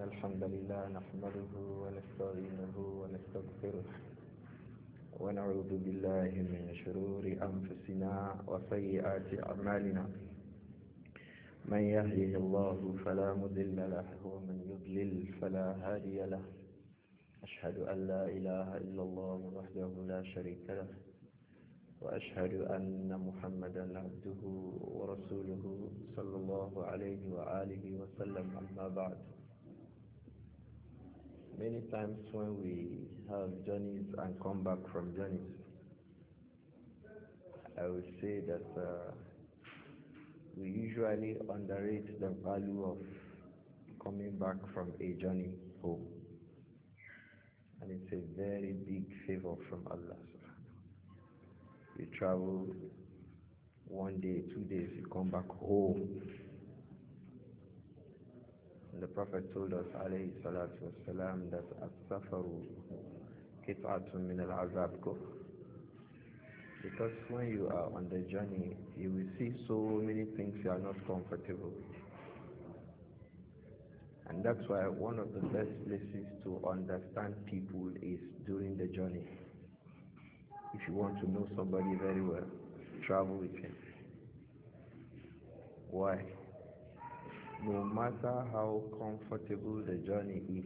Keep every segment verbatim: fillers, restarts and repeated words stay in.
إن الحمد لله نحمده ونستعينه ونستغفره ونعوذ بالله من شرور أنفسنا وسيئات أعمالنا. من يهده الله فلا مضل له ومن يضلل فلا هادي له. أشهد أن لا إله إلا الله وحده لا شريك له، وأشهد أن محمدا عبده ورسوله صلى الله عليه وآله وسلم. أما بعد. Many times when we have journeys and come back from journeys, I would say that uh, we usually underrate the value of coming back from a journey home. And it's a very big favor from Allah. You travel one day, two days, you come back home. And the Prophet told us, alayhi salatu wasalam, that as-safaru qit'atun min al-azab. Because when you are on the journey, you will see so many things you are not comfortable with. And that's why one of the best places to understand people is during the journey. If you want to know somebody very well, travel with him. Why? No matter how comfortable the journey is,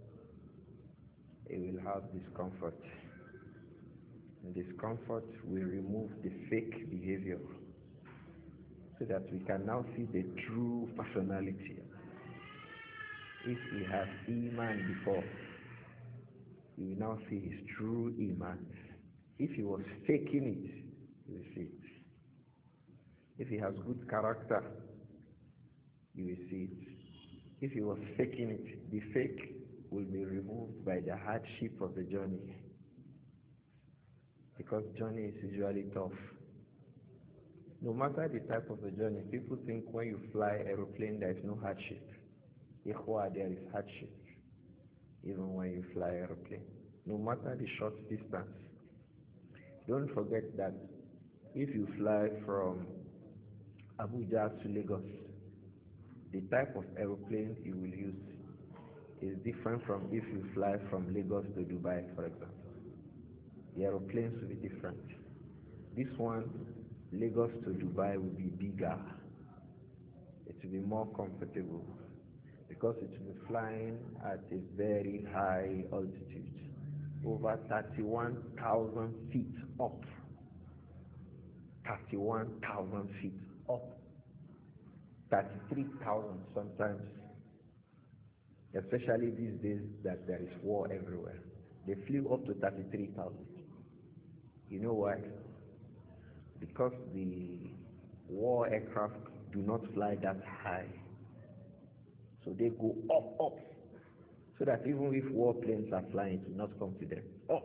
it will have discomfort. And discomfort will remove the fake behavior so that we can now see the true personality. If he has Iman before, you will now see his true Iman. If he was faking it, you will see it. If he has good character, you will see it. If he was faking it, the fake will be removed by the hardship of the journey. Because journey is usually tough. No matter the type of the journey, people think when you fly aeroplane there is no hardship. Ikhwa, there is hardship. Even when you fly aeroplane. No matter the short distance. Don't forget that if you fly from Abuja to Lagos, the type of aeroplane you will use is different from if you fly from Lagos to Dubai, for example. The aeroplanes will be different. This one, Lagos to Dubai, will be bigger. It will be more comfortable because it will be flying at a very high altitude, over thirty-one thousand feet up. thirty-one thousand feet up. thirty-three thousand sometimes. Especially these days that there is war everywhere. They flew up to thirty-three thousand. You know why? Because the war aircraft do not fly that high. So they go up, up. So that even if war planes are flying, it will not come to them. Up.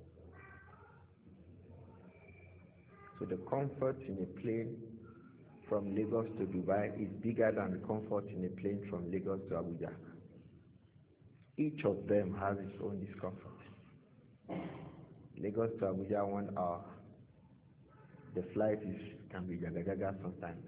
So the comfort in a plane from Lagos to Dubai is bigger than the comfort in a plane from Lagos to Abuja. Each of them has its own discomfort. Lagos to Abuja, one hour. The flight is, can be gaga gaga sometimes.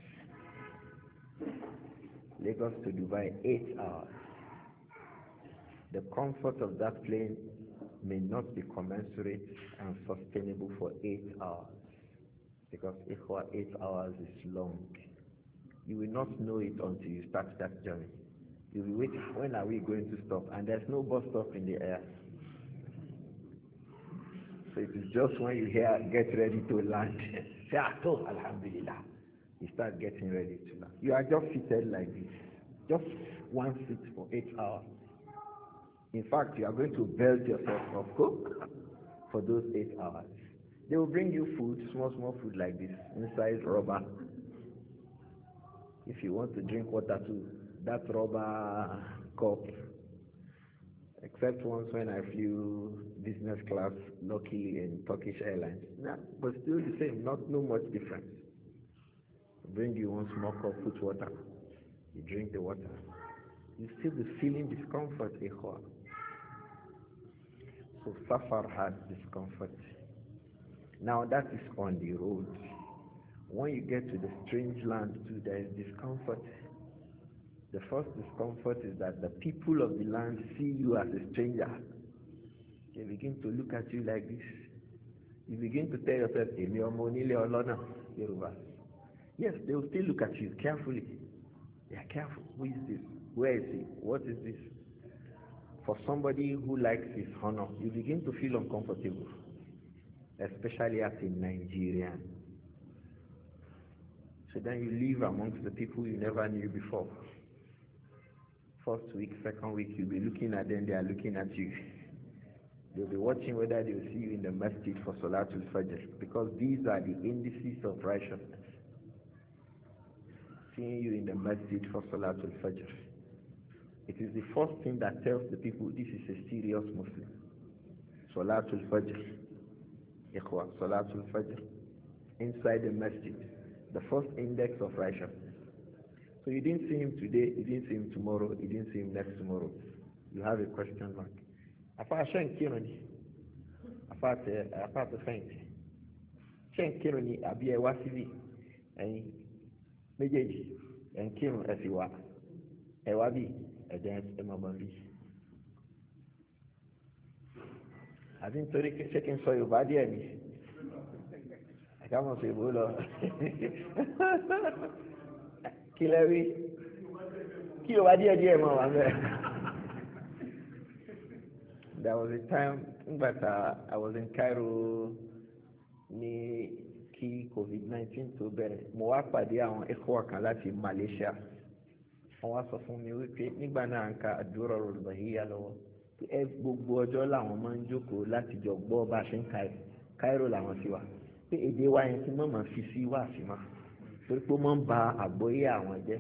Lagos to Dubai, eight hours. The comfort of that plane may not be commensurate and sustainable for eight hours. Because eight hours is long. You will not know it until you start that journey. You will wait, when are we going to stop? And there's no bus stop in the air. So it is just when you hear, get ready to land. Say, ah, oh, Alhamdulillah. You start getting ready to land. You are just seated like this. Just one seat for eight hours. In fact, you are going to belt yourself up, cook for those eight hours. They will bring you food, small, small food like this, inside rubber. If you want to drink water too, that rubber cup. Except once when I flew business class, luckily in Turkish Airlines. Nah, but still the same, not no much difference. Bring you one small cup, put water. You drink the water. You still be feeling discomfort, ikhwa. So safar has discomfort. Now that is on the road. When you get to the strange land too, there is discomfort. The first discomfort is that the people of the land see you as a stranger. They begin to look at you like this. You begin to tell yourself, Emi omo onile olona, Yoruba. Yes, they will still look at you carefully. They are careful. Who is this? Where is he? What is this? For somebody who likes his honor, you begin to feel uncomfortable, especially as a Nigerian. So then you live amongst the people you never knew before. First week, second week, you'll be looking at them, they are looking at you. They'll be watching whether they will see you in the masjid for Salatul Fajr, because these are the indices of righteousness. Seeing you in the masjid for Salatul Fajr. It is the first thing that tells the people this is a serious Muslim. Salatul Fajr. Ikhwa, Salatul Fajr. Inside the masjid. The first index of righteousness. So you didn't see him today, you didn't see him tomorrow, you didn't see him next tomorrow. You have a question mark. Apart Shen Kironi, apart apart the faint. Shen Kironi, Abia Wasivi, and Mejeji, and Kiron Esiwa, Ewabi, against Emabambi. I didn't tell you, checking for your body. I can't say, Bolo. Kilewi. Kiyo wadi aje mo ame. There was a time but uh, I was in Cairo ní kí COVID nineteen tó bẹ̀rẹ̀. Mo wá pàdé àwọn ẹ̀kọ́ kan láti Malaysia. Wọ́n wá sọ fún mi wípé nígbà náà ń ka àdúrà Al-Bahiyya lọ́wọ́. Ẹ gbogbo ọjọ́ làwọn máa ń jókòó láti jọ gbọ́ bá ṣe ń ka Cairo làwọn ti wà. Pé èdè wa yẹn tí mo máa fi sí wà sí ma. Torí pé ó máa ń ba àgbọ́yé àwọn jẹ́.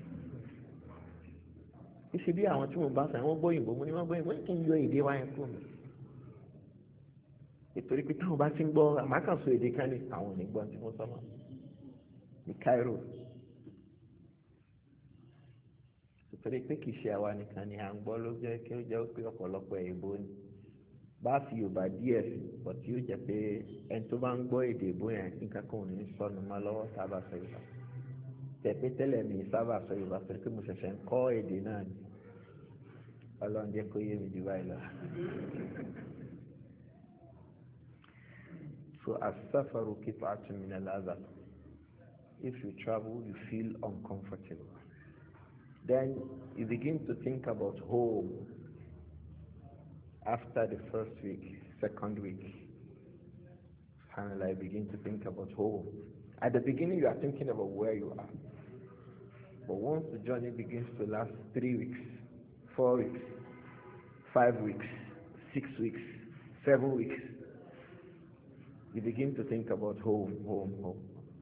Ìṣe bí àwọn tí mo bá sàn wọ́n gbọ́ òyìnbó mo ní wọ́n gbọ́ òyìnbó ní kí n yọ èdè wa yẹn kúrò mi. Nítorí pé táwọn bá ti ń gbọ́ àmákànṣó èdè kan ní àwọn ò ní gbọ́ tí mo sọ mọ́ ní Cairo. Nítorí pé kì í ṣe àwa nìkan ni à ń gbọ́ ló jẹ́ kí ó jẹ́ pé ọ̀pọ̀lọpọ̀ èèbó ni. Bá fi Yorùbá díẹ̀ sí bọ̀ tí ó jẹ́ pé ẹni tó bá ń gbọ́ èdè èèbó yẹn nǹkan kan ò ní sọnù mọ́ lọ́wọ́ sábà sọ Yorùbá. Tẹ̀pẹ́ tẹ́lẹ̀ mi sábà sọ Yorùbá pẹ̀lú pé mo ṣẹ̀ṣẹ̀ ń kọ́ èdè náà ni. Ọlọ́run jẹ́ kó yé mi jù báyìí lọ. So as-safaru qit'atun min al-adhab. If you travel, you feel uncomfortable. Then you begin to think about home after the first week, second week. Finally, I begin to think about home. At the beginning, you are thinking about where you are. But once the journey begins to last three weeks, four weeks, five weeks, six weeks, seven weeks, you begin to think about home, home, home.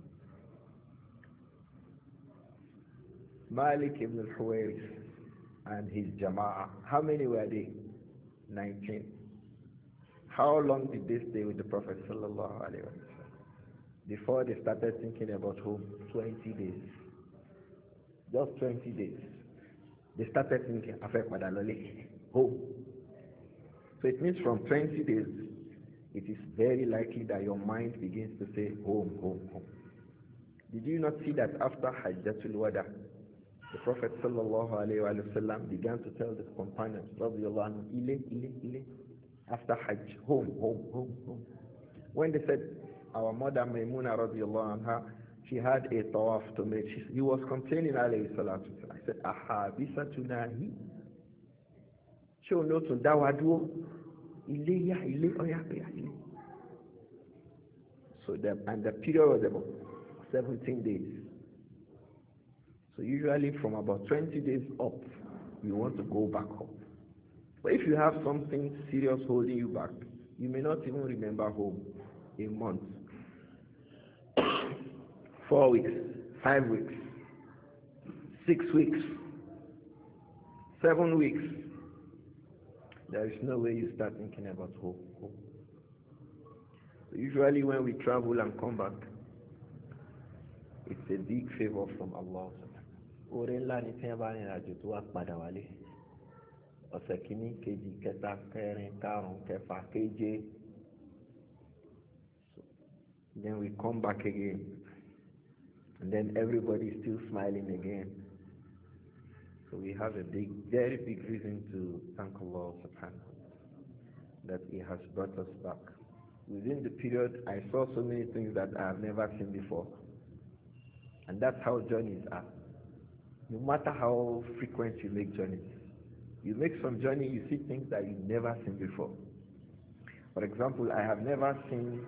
Malik ibn al-Huwairis and his Jama'ah, how many were they? nineteen. How long did they stay with the Prophet sallallahu alaihi wasallam? Before they started thinking about home? twenty days. Just twenty days. They started thinking, Afek Madalole, home. So it means from twenty days, it is very likely that your mind begins to say, home, home, home. Did you not see that after Hajjatul Wada, the Prophet sallallahu alayhi wa sallam began to tell the companions, radiyallahu anhu, ile, ile, ile, after Hajj, home, home, home, home. When they said, our mother Maymuna radiyallahu anha, she had a tawaf to make, she, he was complaining alayhi salatu. I said, aha, bisa tunahi. Show no to dawadu, ile ya, ile, oya, oya, ile. So the, and the period was about seventeen days. So usually from about twenty days up, you want to go back home. But if you have something serious holding you back, you may not even remember home. A month, four weeks, five weeks, six weeks, seven weeks. There is no way you start thinking about home. home. So usually when we travel and come back, it's a big favor from Allah. Oore ńlá ni tí wọ́n bá rìn àjò tó wá padà wálé. Ọ̀sẹ̀ kìíní, kejì, kẹta, kẹrin, karùn-ún, kẹfà, keje. Then we come back again. And then everybody is still smiling again. So we have a big, very big reason to thank Allah subhanahu that He has brought us back. Within the period, I saw so many things that I have never seen before. And that's how journeys are. No matter how frequent you make journeys, you make some journey, you see things that you've never seen before. For example, I have never seen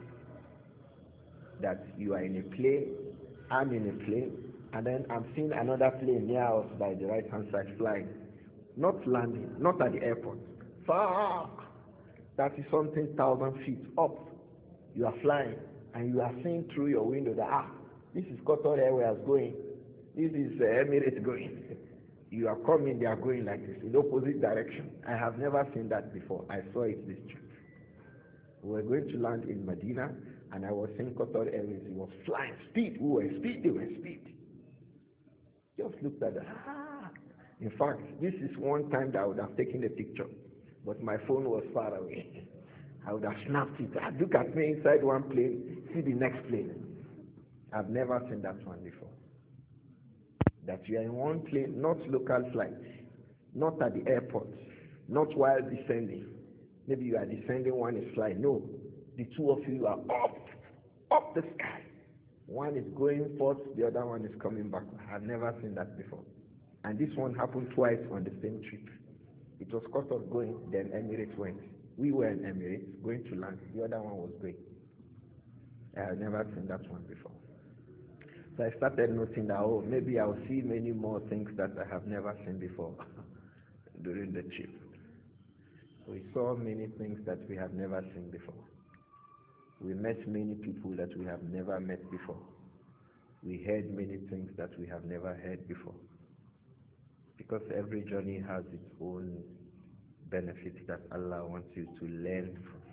that you are in a plane, I'm in a plane, and then I'm seeing another plane near us by the right-hand side flying. Not landing, not at the airport. Far, thirty-something thousand feet up, you are flying, and you are seeing through your window that, ah, this is Qatar Airways going, this is uh, Emirates going. You are coming, they are going like this, in opposite direction. I have never seen that before. I saw it this trip. We were going to land in Medina, and I was seeing Qatar Airways. It was flying, speed, we were speed, they were speed. Just looked at that. Ah. In fact, this is one time that I would have taken a picture, but my phone was far away. I would have snapped it. Ah, look at me inside one plane, see the next plane. I've never seen that one before. That you are in one plane, not local flights, not at the airport, not while descending. Maybe you are descending, one is flying. No, the two of you are up, up the sky. One is going forth, the other one is coming back. I've never seen that before. And this one happened twice on the same trip. It was Qatar going, then Emirates went. We were in Emirates, going to land. The other one was going. I have never seen that one before. So I started noting that, oh, maybe I'll see many more things that I have never seen before during the trip. We saw many things that we have never seen before. We met many people that we have never met before. We heard many things that we have never heard before. Because every journey has its own benefits that Allah wants you to learn from.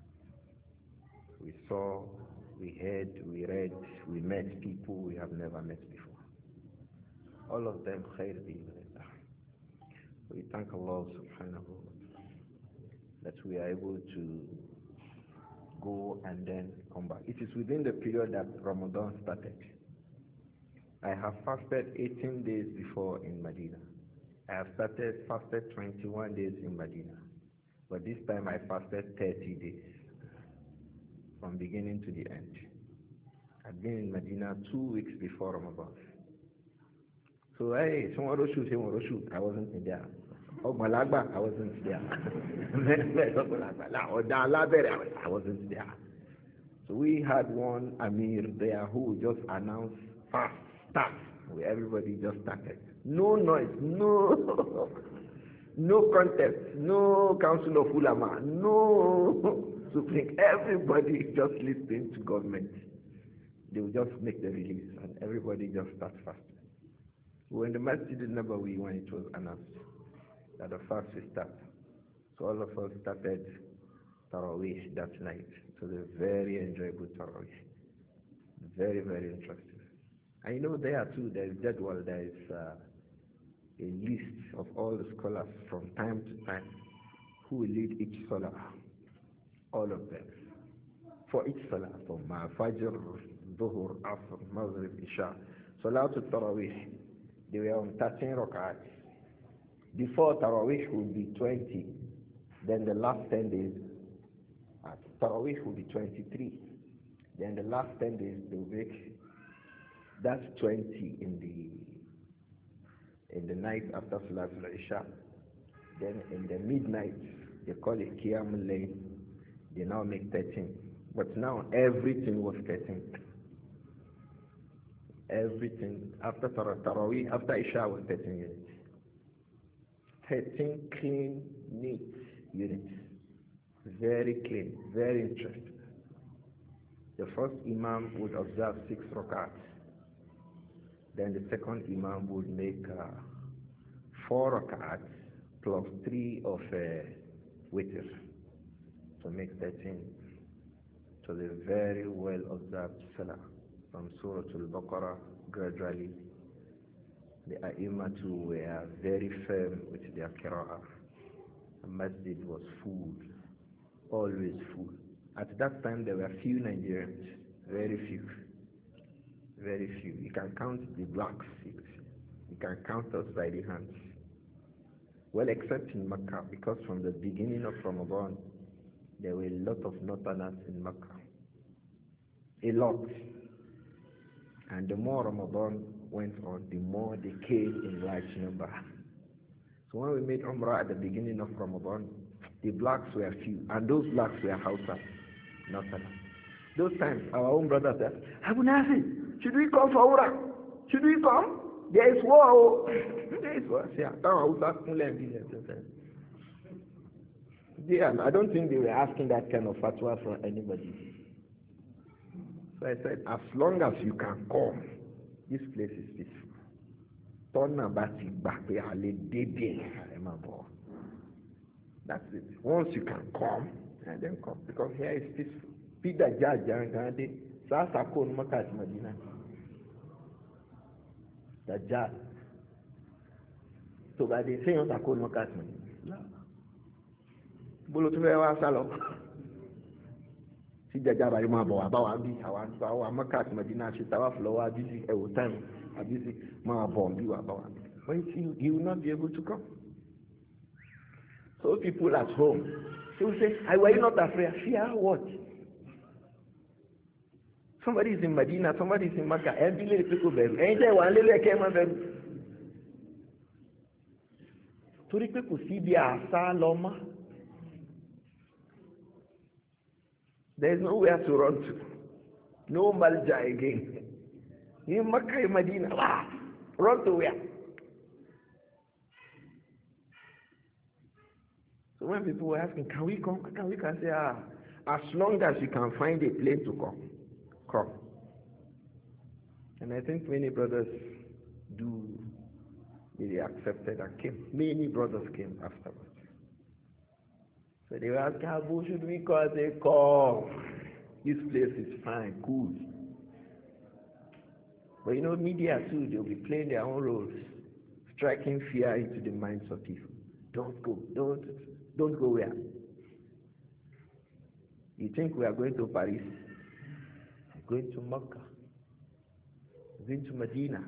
We saw, we heard, we read, we met people we have never met before. All of them khair bi-idhnillah. We thank Allah subhanahu wa ta'ala that we are able to go and then come back. It is within the period that Ramadan started. I have fasted eighteen days before in Medina. I have started fasted twenty-one days in Medina. But this time I fasted thirty days from beginning to the end. I'd been in Medina two weeks before Ramadan. So, hey, tomorrow shoot, tomorrow shoot. I wasn't in there. Oh, Malagba, I wasn't there. I wasn't there. So we had one Amir there who just announced fast, start. Everybody just started. No noise, no, no contest, no council of ulama, no supreme. Everybody just listening to government. They will just make the release and everybody just start fasting. We were in the Masjid al-Nabawi when it was announced that the fast will start. So all of us started Taraweeh that night. It was a very enjoyable Taraweeh. Very, very interesting. And you know there too, there is Jadwal, there is uh, a list of all the scholars from time to time who will lead each salah. All of them. For each salah, from uh, Fajr, Dhuhr, Asr, Maghrib, Isha. Salatul Taraweeh, they were on thirteen rak'ahs. Before Taraweeh would be twenty, then the last ten days, uh, Taraweeh would be twenty-three. Then the last ten days they will make that twenty in the in the night after Salatul Isha. Then in the midnight, they call it Qiyamul Layl. They now make thirteen. But now everything was thirteen. Everything after Taraweeh, after Isha was thirteen units. thirteen clean, neat units. Very clean, very interesting. The first Imam would observe six rakats. Then the second Imam would make uh, four rakats plus three of uh, witr. So make thirteen. So the very well observed Salah from Surah Al-Baqarah gradually. The ai were very firm with their qira'ah. The masjid was full, always full. At that time there were few Nigerians, very few, very few. You can count the blacks, you can count us by the hands. Well, except in Mecca, because from the beginning of Ramadan, there were a lot of northerners in Mecca. A lot. And the more Ramadan went on, the more they came in large number. So when we made Umrah at the beginning of Ramadan, the blacks were few, and those blacks were Hausa, northerners. Those times, our own brothers said, Abu Nasir, should we come for Umrah? Should we come? There is war. There is war. Yeah. Yeah, I don't think they were asking that kind of fatwa from anybody. So I said, as long as you can come, this place is peaceful. That's it. Once you can come, and then come. Because here is peaceful. Peter Judge, Sasa Kon Makat Medina. The judge. So by the same Sasa Kon Makat Medina. Bolo to where was Salo. See the Jabba Mabo about this, our Makat Medina, she tower flower, busy every time, a busy Mabo, you about. But he will not be able to come. So people at home, they will say, I were you not afraid? Fear what? Somebody is in Medina, somebody is in Makkah, every little people beru. Ain't one little came and beru. So the people see the Asaloma. There is nowhere to run to. No Malja again. In Makkah, in Medina, ah, run to where? So when people were asking, can we come? Can we can say, ah, as long as you can find a plane to come, come. And I think many brothers do, they accepted and came. Many brothers came afterwards. So they were asking, Abu, should we come? I say, come. This place is fine, cool. But you know, media too, they'll be playing their own roles, striking fear into the minds of people. Don't go, don't, don't go where? You think we are going to Paris? We're going to Mecca? We're going to Medina?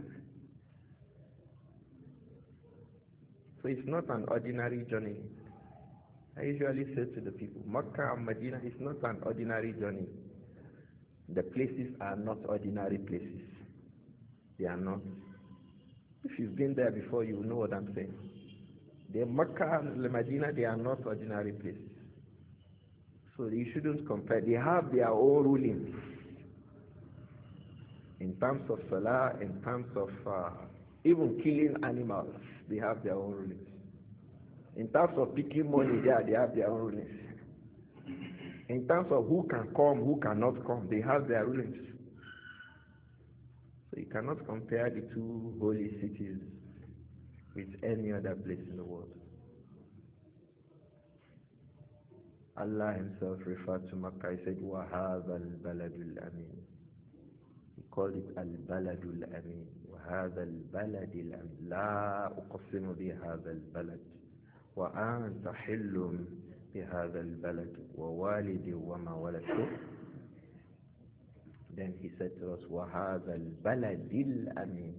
So it's not an ordinary journey. I usually say to the people, Mecca and Medina is not an ordinary journey. The places are not ordinary places. They are not. If you've been there before, you know what I'm saying. The Mecca and the Medina, they are not ordinary places. So you shouldn't compare. They have their own rulings. In terms of salah, in terms of uh, even killing animals, they have their own rulings. In terms of picking money there, they have their own rulings. In terms of who can come, who cannot come, they have their rulings. So you cannot compare the two holy cities with any other place in the world. Allah himself referred to Makkah. He said, وَهَذَا الْبَلَدُ الْأَمِينَ. He called it الْبَلَدُ الْأَمِينَ. وَهَذَا الْبَلَدِ الْأَمِينَ لَا أُقْسِمُ بِهَذَا الْبَلَدِ وَأَنْتَ حِلٌّ بِهَذَا الْبَلَدِ وَوَالِدٍ وَمَا وَلَدْ. Then he said to us, وَهَذَا الْبَلَدِ الْأَمِينَ.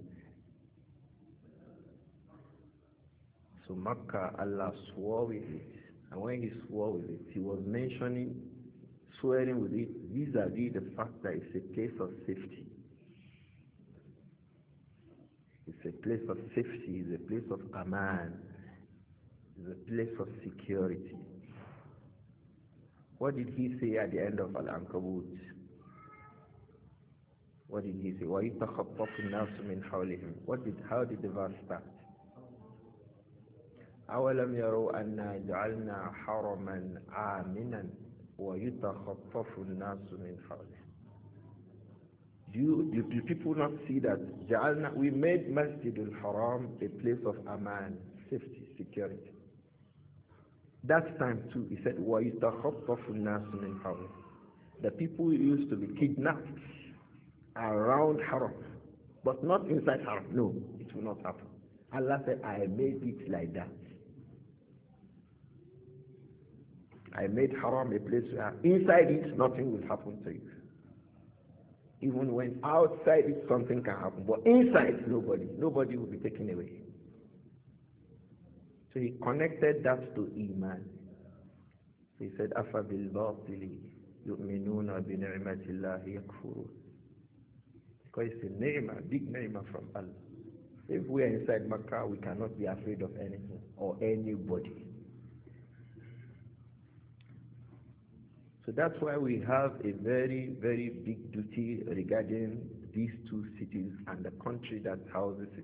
So Makkah, Allah swore with it. And when he swore with it, he was mentioning, swearing with it, vis-a-vis the fact that it's a place of safety. It's a place of safety, it's a place of aman, it's a place of security. What did he say at the end of Al-Ankabut? What did he say? وَيُتَخَطَّفُ النَّاسُ مِنْ حَوْلِهِمْ. What did, how did the verse start? أَوَلَمْ يَرَوْا أَنَّا جَعَلْنَا حَرَمًا آمِنًا وَيُتَخَطَّفُ النَّاسُ مِنْ حَوْلِهِمْ. Do, you, do, do people not see that جعلنا, we made Masjid al-Haram a place of aman, safety, security? That time too, he said, وَيُتَخَطَّفُ النَّاسُ مِنْ حَوْلِهِمْ. The people used to be kidnapped around Haram, but not inside Haram. No, it will not happen. Allah said, I made it like that. I made Haram a place where inside it nothing will happen to you. Even when outside it something can happen, but inside nobody, nobody will be taken away. So he connected that to Iman. So he said, أَفَ بِالْبَاطِلِ يُؤْمِنُونَ بِنِعْمَةِ اللَّهِ يَكْفُرُونَ. Because it's a ni'mah, big ni'mah from Allah. If we are inside Makkah, we cannot be afraid of anything or anybody. So that's why we have a very, very big duty regarding these two cities and the country that houses it.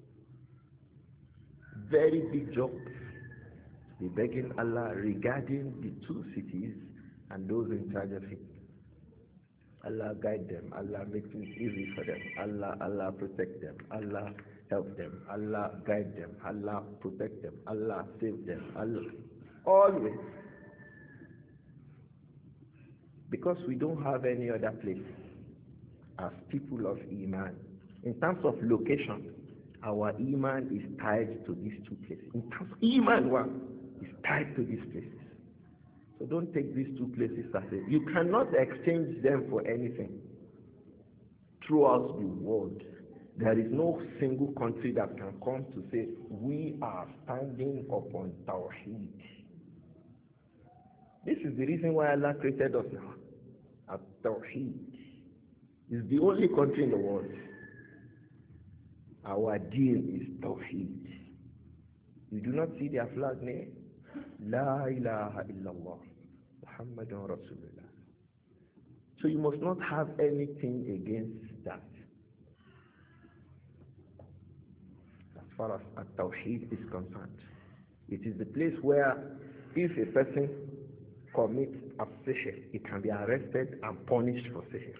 Very big job. We're begging Allah regarding the two cities and those in charge of it. Allah guide them. Allah make things easy for them. Allah, Allah protect them. Allah help them. Allah guide them. Allah protect them. Allah save them. Allah always. Because we don't have any other place as people of Iman. In terms of location, our Iman is tied to these two places. In terms of Iman, one is tied to these places. So don't take these two places as a, you cannot exchange them for anything. Throughout the world, there is no single country that can come to say, we are standing upon Tawheed. This is the reason why Allah created us now. At Tawheed. It's the only country in the world. Our deen is Tawheed. You do not see their flag name? La ilaha illallah. Muhammadun Rasulullah. So you must not have anything against that. As far as At-Tawheed is concerned. It is the place where if a person commits a sihr, it can be arrested and punished for sihr.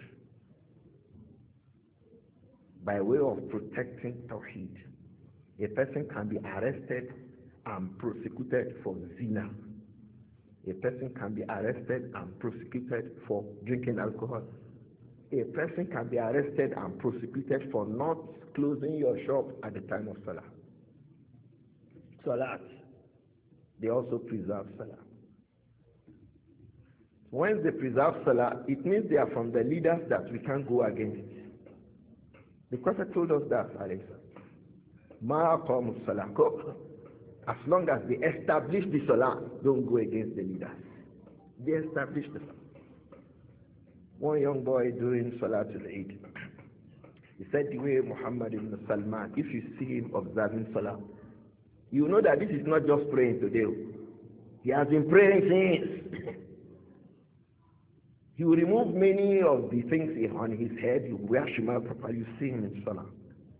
By way of protecting Tawheed, a person can be arrested and prosecuted for zina. A person can be arrested and prosecuted for drinking alcohol. A person can be arrested and prosecuted for not closing your shop at the time of Salah. Salat, they also preserve Salah. When they preserve Salah, it means they are from the leaders that we can't go against. The Prophet told us that, alayhi Ma aqamu salah. As long as they establish the Salah, don't go against the leaders. They establish the Salah. One young boy doing Salatul Eid, he said the way Muhammad ibn Salman, if you see him observing Salah, you know that this is not just praying today. He has been praying since. He will remove many of the things on his head. You wear shima properly, you see him in Salah.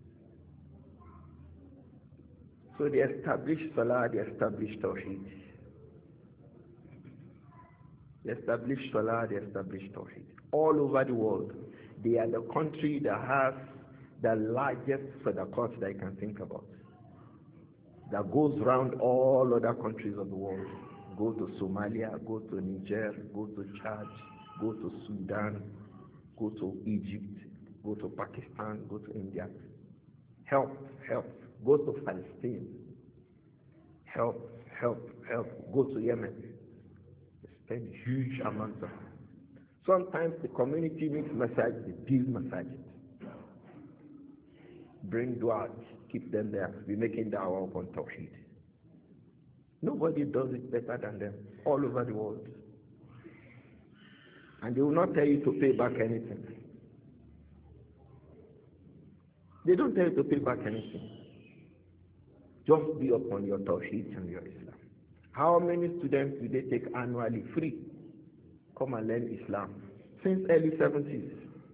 So they established Salah, they established Tawheed. They established Salah, they established Tawheed. All over the world, they are the country that has the largest sadaqat that I can think about. That goes around all other countries of the world. Go to Somalia, go to Niger, go to Chad, go to Sudan, go to Egypt, go to Pakistan, go to India. Help, help. Go to Palestine. Help, help, help. Go to Yemen. Spend huge amounts of money. Sometimes the community needs massage, they build massages. Bring du'as, keep them there. We're making da'wah upon Tawheed. Nobody does it better than them all over the world. And they will not tell you to pay back anything. They don't tell you to pay back anything. Just be upon your Tawheed and your Islam. How many students do they take annually free? Come and learn Islam. Since early seventies.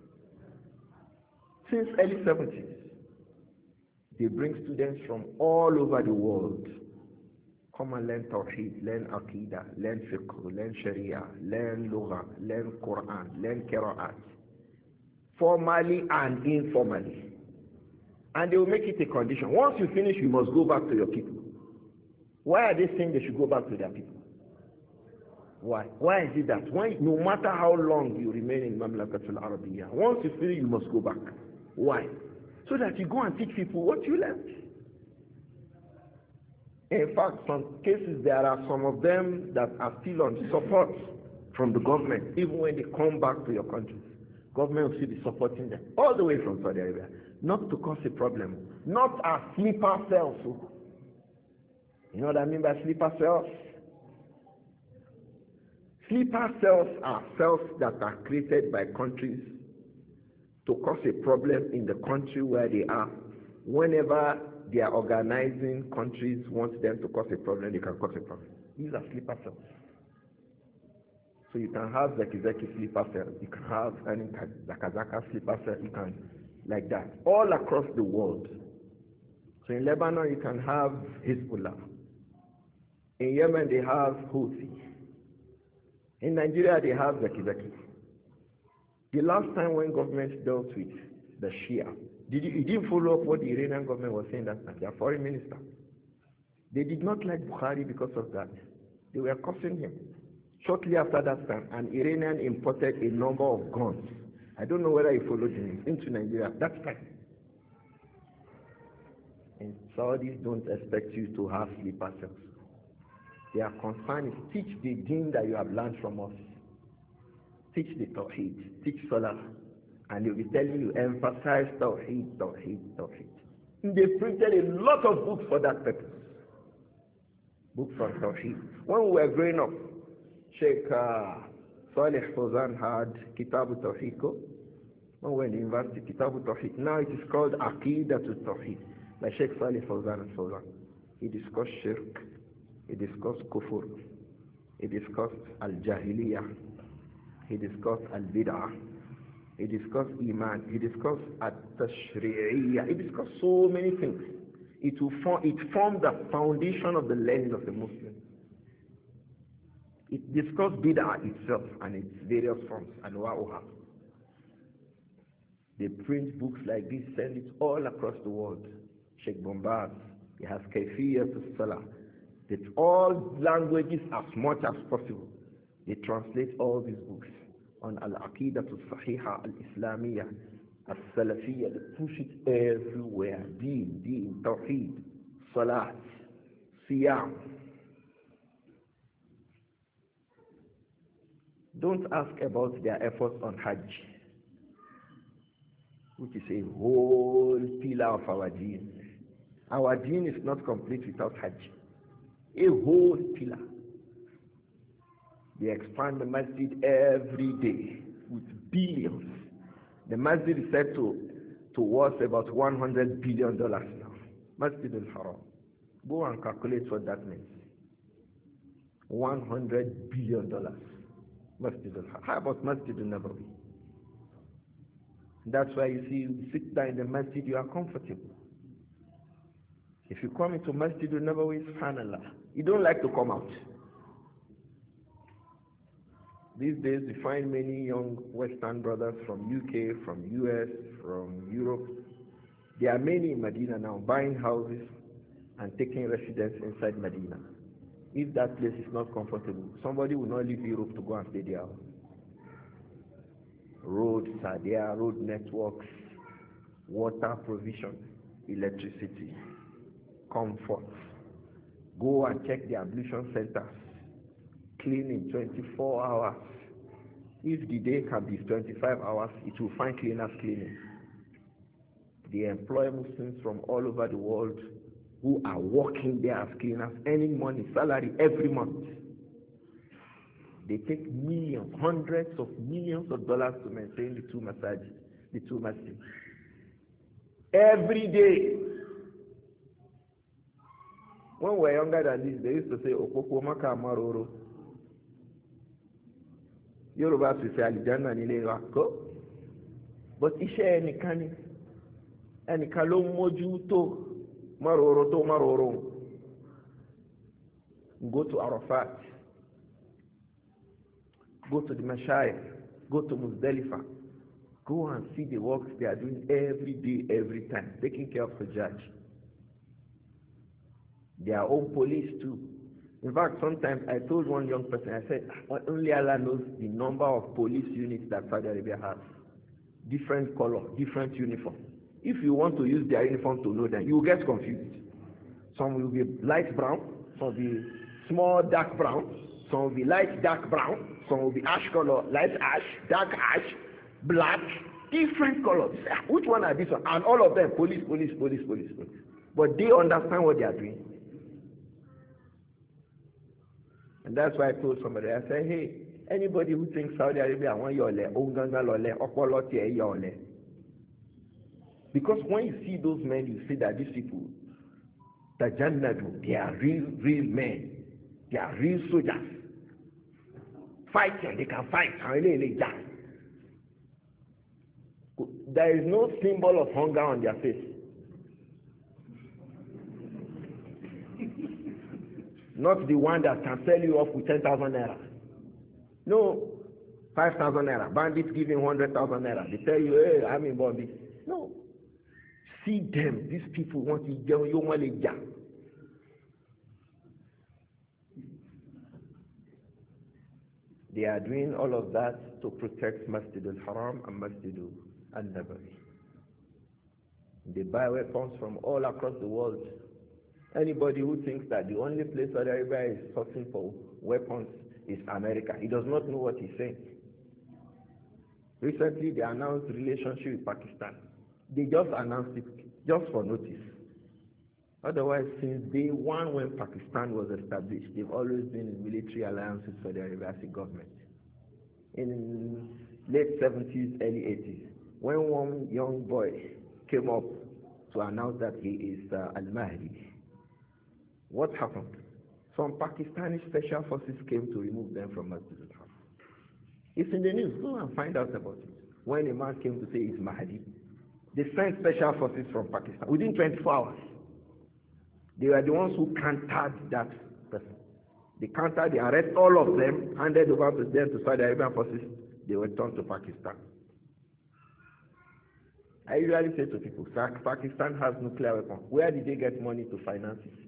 Since early seventies. They bring students from all over the world. Come and learn Tawheed, learn Aqidah, learn Fiqh, learn Sharia, learn Lugha, learn Quran, learn Qira'at. Formally and informally. And they will make it a condition. Once you finish, you must go back to your people. Why are they saying they should go back to their people? Why? Why is it that when, no matter how long you remain in Mamlakatul Arabiya, once you finish, you must go back? Why? So that you go and teach people what you learned. In fact, some cases, there are some of them that are still on support from the government, even when they come back to your countries. Government will still be supporting them, all the way from Saudi Arabia, not to cause a problem, not as sleeper cells. You know what I mean by sleeper cells? Sleeper cells are cells that are created by countries to cause a problem in the country where they are. Whenever their organizing countries want them to cause a problem, they can cause a problem. These are sleeper cells. So you can have Zeki Zeki sleeper cell, you can have Zaka Zaka sleeper cell, you can, like that, all across the world. So in Lebanon, you can have Hezbollah. In Yemen, they have Houthi. In Nigeria, they have Zeki Zeki. The last time when government dealt with the Shia, did you, you didn't follow up what the Iranian government was saying that time, their foreign minister. They did not like Bukhari because of that. They were cursing him. Shortly after that time, an Iranian imported a number of guns. I don't know whether he followed him into Nigeria. That's time. And Saudis don't expect you to have sleeper cells. Their concern is teach the deen that you have learned from us. Teach the Tawheed, teach Salah, and they'll be telling you, emphasize Tawheed, Tawheed, Tawheed. And they printed a lot of books for that purpose. Books on Tawheed. When we were growing up, Sheikh uh, Saleh Fawzan had Kitab al-Tawheed. When we were in the university, Kitab al-Tawheed. Now it is called Aqidatul Tawheed by Sheikh Saleh Fawzan al-Fawzan. He discussed Shirk, he discussed Kufur, he discussed Al-Jahiliyah, he discussed Al-Bid'ah, he discussed Iman, he discussed At-Tashri'iyah, he discussed so many things. It will form, it formed the foundation of the learning of the Muslim. It discussed Bid'ah itself and its various forms, and Wa'uha. They print books like this, send it all across the world. Sheikh Bombaz, he has Kayfiyat al-Salah. It's all languages as much as possible. They translate all these books on Al-Aqidah al-Sahiha al-Islamiyah, al-Salafiyah. They push it everywhere. Deen, Deen, Tawheed, Salat, Siyam. Don't ask about their efforts on Hajj, which is a whole pillar of our deen. Our deen is not complete without Hajj. A whole pillar. They expand the masjid every day with billions. The masjid is said to, to worth about one hundred billion dollars now. Masjid al-Haram. Go and calculate what that means. one hundred billion dollars. Masjid al-Haram. How about Masjid al-Nabawi? That's why you see, you sit down in the masjid, you are comfortable. If you come into Masjid al-Nabawi, subhanallah, you don't like to come out. These days, we find many young Western brothers from U K, from U S, from Europe. There are many in Medina now buying houses and taking residence inside Medina. If that place is not comfortable, somebody will not leave Europe to go and stay there. Roads are there, road networks, water provision, electricity, comfort. Go and check the ablution centers, cleaning twenty-four hours. If the day can be twenty-five hours, it will find cleaners cleaning. They employ Muslims from all over the world who are working there as cleaners, earning money, salary every month. They take millions, hundreds of millions of dollars to maintain the two massages, the two masjids. Every day. When we were younger than this, they used to say, Okoko maka maroro. Yoruba to say, Alijana nile wako. But ishe enikani, enikalo moju to, maroro to maroro. Go to Arafat. Go to the Mashayikh. Go to Muzdalifah. Go and see the works they are doing every day, every time, taking care of the judge. Their own police too. In fact, sometimes I told one young person, I said, only Allah knows the number of police units that Saudi Arabia has. Different color, different uniform. If you want to use their uniform to know them, you will get confused. Some will be light brown, some will be small dark brown, some will be light dark brown, some will be ash color, light ash, dark ash, black, different colors. Which one are these? And all of them, police, police, police, police, police. But they understand what they are doing. And that's why I told somebody, I said, hey, anybody who thinks Saudi Arabia want yole, onganga lole, opoloti e yole. Because when you see those men, you see that these people, the Jannadu, they are real, real men. They are real soldiers. Fighting, they can fight. There is no symbol of hunger on their face. Not the one that can sell you off with ten thousand naira. No, five thousand naira. Bandits giving one hundred thousand naira. They tell you, hey, I'm in Bobby. No. See them. These people want to get you money. They are doing all of that to protect Masjid al-Haram and Masjid al-Nabawi. They buy weapons from all across the world. Anybody who thinks that the only place Saudi Arabia is sourcing for weapons is America, he does not know what he's saying. Recently, they announced relationship with Pakistan. They just announced it just for notice. Otherwise, since day one when Pakistan was established, they've always been in military alliance with Saudi Arabia as a government. In late seventies, early eighties, when one young boy came up to announce that he is uh, Al-Mahdi, what happened? Some Pakistani special forces came to remove them from Masjid al-Haram. It's in the news. Go and find out about it. When a man came to say he's Mahdi, they sent special forces from Pakistan within twenty-four hours. They were the ones who countered that person. They countered, they arrested all of them, handed over to them to Saudi Arabian forces. They were turned to Pakistan. I usually say to people, Pakistan has nuclear weapons. Where did they get money to finance it?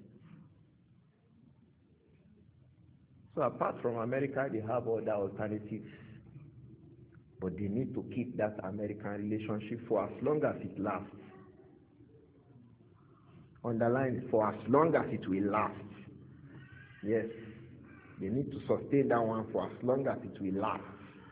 So apart from America, they have other alternatives. But they need to keep that American relationship for as long as it lasts. Underline, for as long as it will last. Yes, they need to sustain that one for as long as it will last.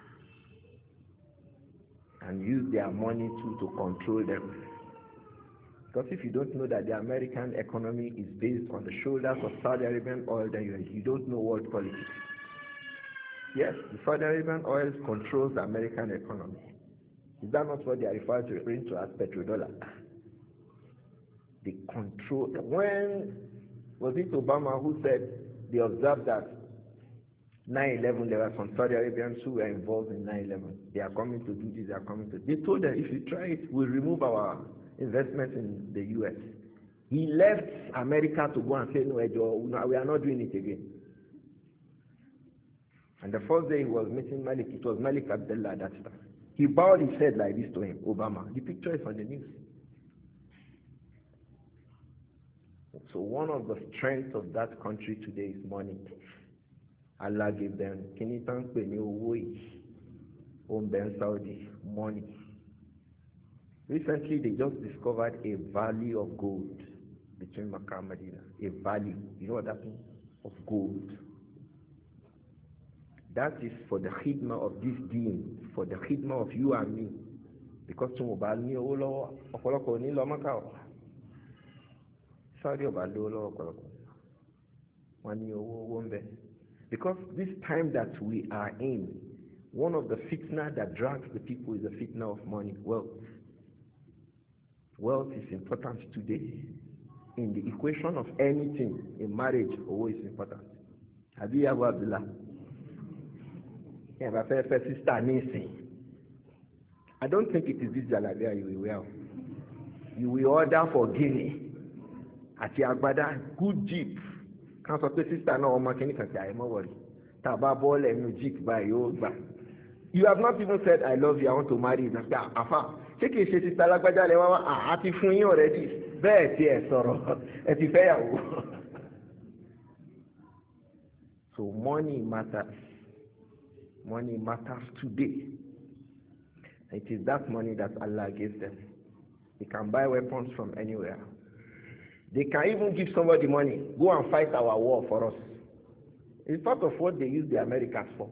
And use their money to, to control them. Because if you don't know that the American economy is based on the shoulders of Saudi Arabian oil, then you, you don't know world politics. Yes, the Saudi Arabian oil controls the American economy. Is that not what they are referring to, referring to as petrodollar? They control. When was it Obama who said they observed that nine eleven, there were some Saudi Arabians who were involved in nine eleven. They are coming to do this, they are coming to. They told them, if you try it, we'll remove our investment in the U S. He left America to go and say, no, we are not doing it again. And the first day he was meeting Malik, it was Malik Abdullah that time. He bowed his head like this to him, Obama. The picture is on the news. So one of the strengths of that country today is money. Allah gave them Kinitan Saudi money. Recently, they just discovered a valley of gold between Makkah and Medina. A valley. You know what that means? Of gold. That is for the khidmah of this deen, for the khidmah of you and me. Because to mobile me, Saudi because this time that we are in, one of the fitna that drags the people is the fitna of money, wealth. Wealth is important today. In the equation of anything, in marriage, always important. Abi Abu Abdullah. I don't think it is this jalabia you will wear. You will order for Guinea. At Yagbada, good jeep. Can't say sister no mechanic and say, I'm worried. Tababol and jeep by you. You have not even said, I love you, I want to marry you. Afa. Check it, sister Lagbada Lewa, I have to already. Best, yes, sorrow. It's fair. So money matters. Money matters today. It is that money that Allah gives them. They can buy weapons from anywhere. They can even give somebody money. Go and fight our war for us. It's part of what they use the Americans for.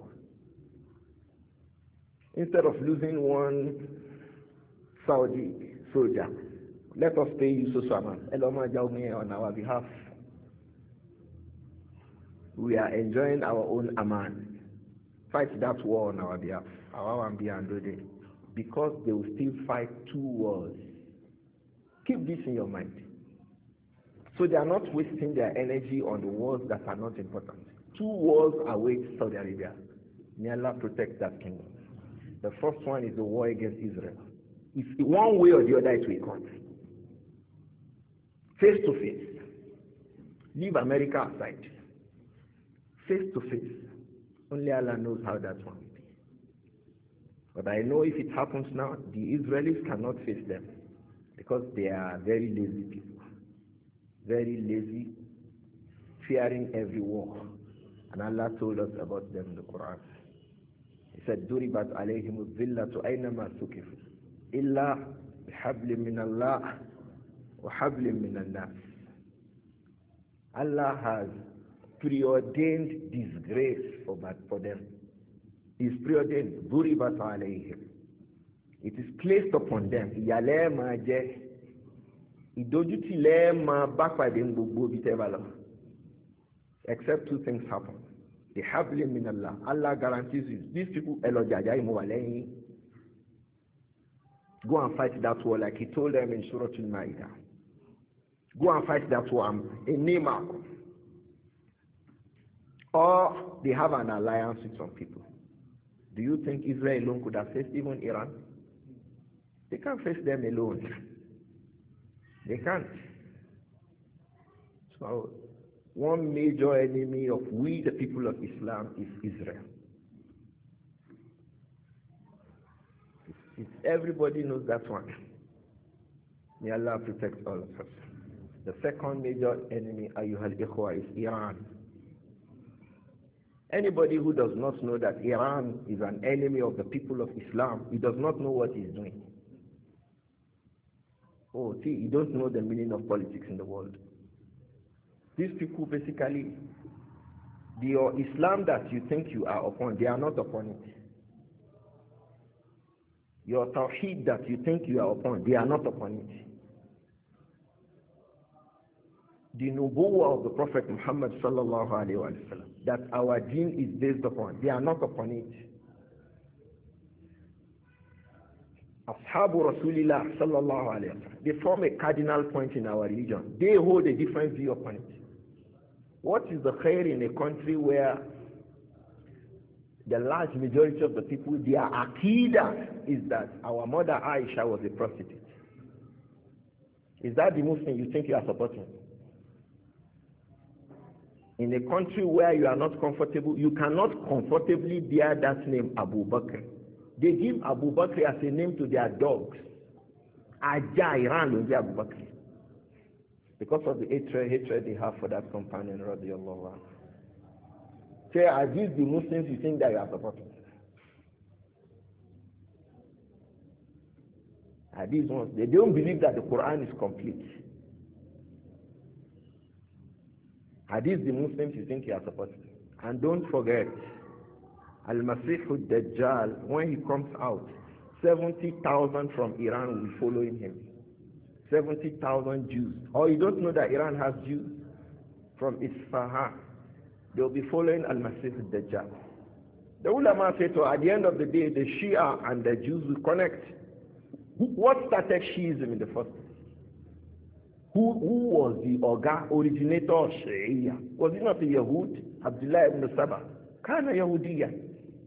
Instead of losing one Saudi soldier, let us pay you so so amount. Eloma Jaume on our behalf. we are enjoying our own aman. Fight that war on our behalf. Our one be under because they will still fight two wars. Keep this in your mind. So they are not wasting their energy on the wars that are not important. Two wars await Saudi Arabia. May Allah protect that kingdom. The first one is the war against Israel. If one way or the other it will come. Face to face. Leave America aside. Face to face. Only Allah knows how that one will be. But I know if it happens now, the Israelis cannot face them because they are very lazy people. Very lazy, fearing every war. And Allah told us about them in the Quran. He said, Duribat alayhim al-zillatu aynama sukifu illa bihablim min Allah wa hablim min al-nas. Allah has preordained disgrace for, for them. He's preordained. Duribat alayhim. It is placed upon them. Yale maje. Ìdójútì lẹ́ẹ̀ máa bá pàdé gbogbo bí tẹ́ bá lọ. Except two things happen. The hablim min Allah. Allah guarantees you. These people, Elojaja imuwaleyin. Go and fight that war like he told them in Surah Al-Ma'idah. Go and fight that war. A name. Or they have an alliance with some people. Do you think Israel alone could have faced even Iran? They can't face them alone. They can't. So, one major enemy of we, the people of Islam, is Israel. It's, it's, everybody knows that one. May Allah protect all of us. The second major enemy, ayyuhal ikhwa, is Iran. Anybody who does not know that Iran is an enemy of the people of Islam, he does not know what he's doing. Oh, see, you don't know the meaning of politics in the world. These people basically, the Islam that you think you are upon, they are not upon it. Your Tawheed that you think you are upon, they are not upon it. The nubuwwah of the Prophet Muhammad sallallahu alayhi wa sallam, that our deen is based upon, they are not upon it. Ashabu Rasulillah sallallahu alayhi wa sallam, they form a cardinal point in our religion. They hold a different view upon it. What is the khair in a country where the large majority of the people, their aqidah is that our mother Aisha was a prostitute? Is that the Muslim you think you are supporting? In a country where you are not comfortable, you cannot comfortably bear that name Abu Bakr. They give Abu Bakr as a name to their dogs. Aja Iran will be Abu Bakr. Because of the hatred, hatred they have for that companion, radiallahu anhu. Say, are these the Muslims you think that you are supporting? Are these ones? They don't believe that the Quran is complete. Are these the Muslims you think you are supporting? And don't forget, Al-Masih al-Dajjal, when he comes out, seventy thousand from Iran will be following him. seventy thousand Jews. Or you don't know that Iran has Jews? From Isfahan. They will be following Al-Masih al-Dajjal. The ulama say to at the end of the day, the Shia and the Jews will connect. What started Shiism in the first place? Who, who was the Oga, originator of Shia? Was it not the Yahud? Abdullah ibn Saba. Kana Yahudiya.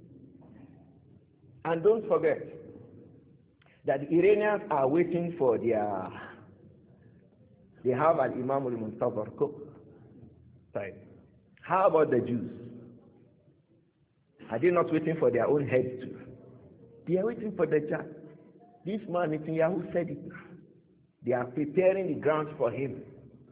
And don't forget that the Iranians are waiting for their, they have an Imam al-Muntazar. Right. How about the Jews? Are they not waiting for their own heads too? They are waiting for the judge. This man, Netanyahu, said it. They are preparing the ground for him.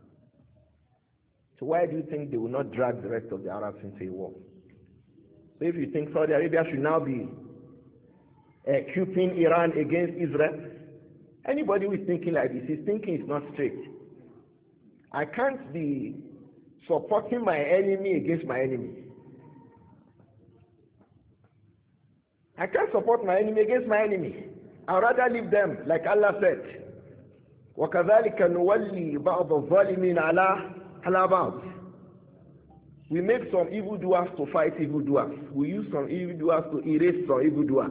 So why do you think they will not drag the rest of the Arabs into a war? So if you think Saudi Arabia should now be equipping Iran against Israel, anybody who is thinking like this, his thinking is not straight. I can't be supporting my enemy against my enemy. I can't support my enemy against my enemy. I'd rather leave them, like Allah said. وَكَذَلِكَ نُوَلِّي بَعْضَ الظَّالِمِينَ عَلَىٰ عَلَىٰ بَعْضٍ. We make some evildoers to fight evildoers. We use some evildoers to erase some evildoers.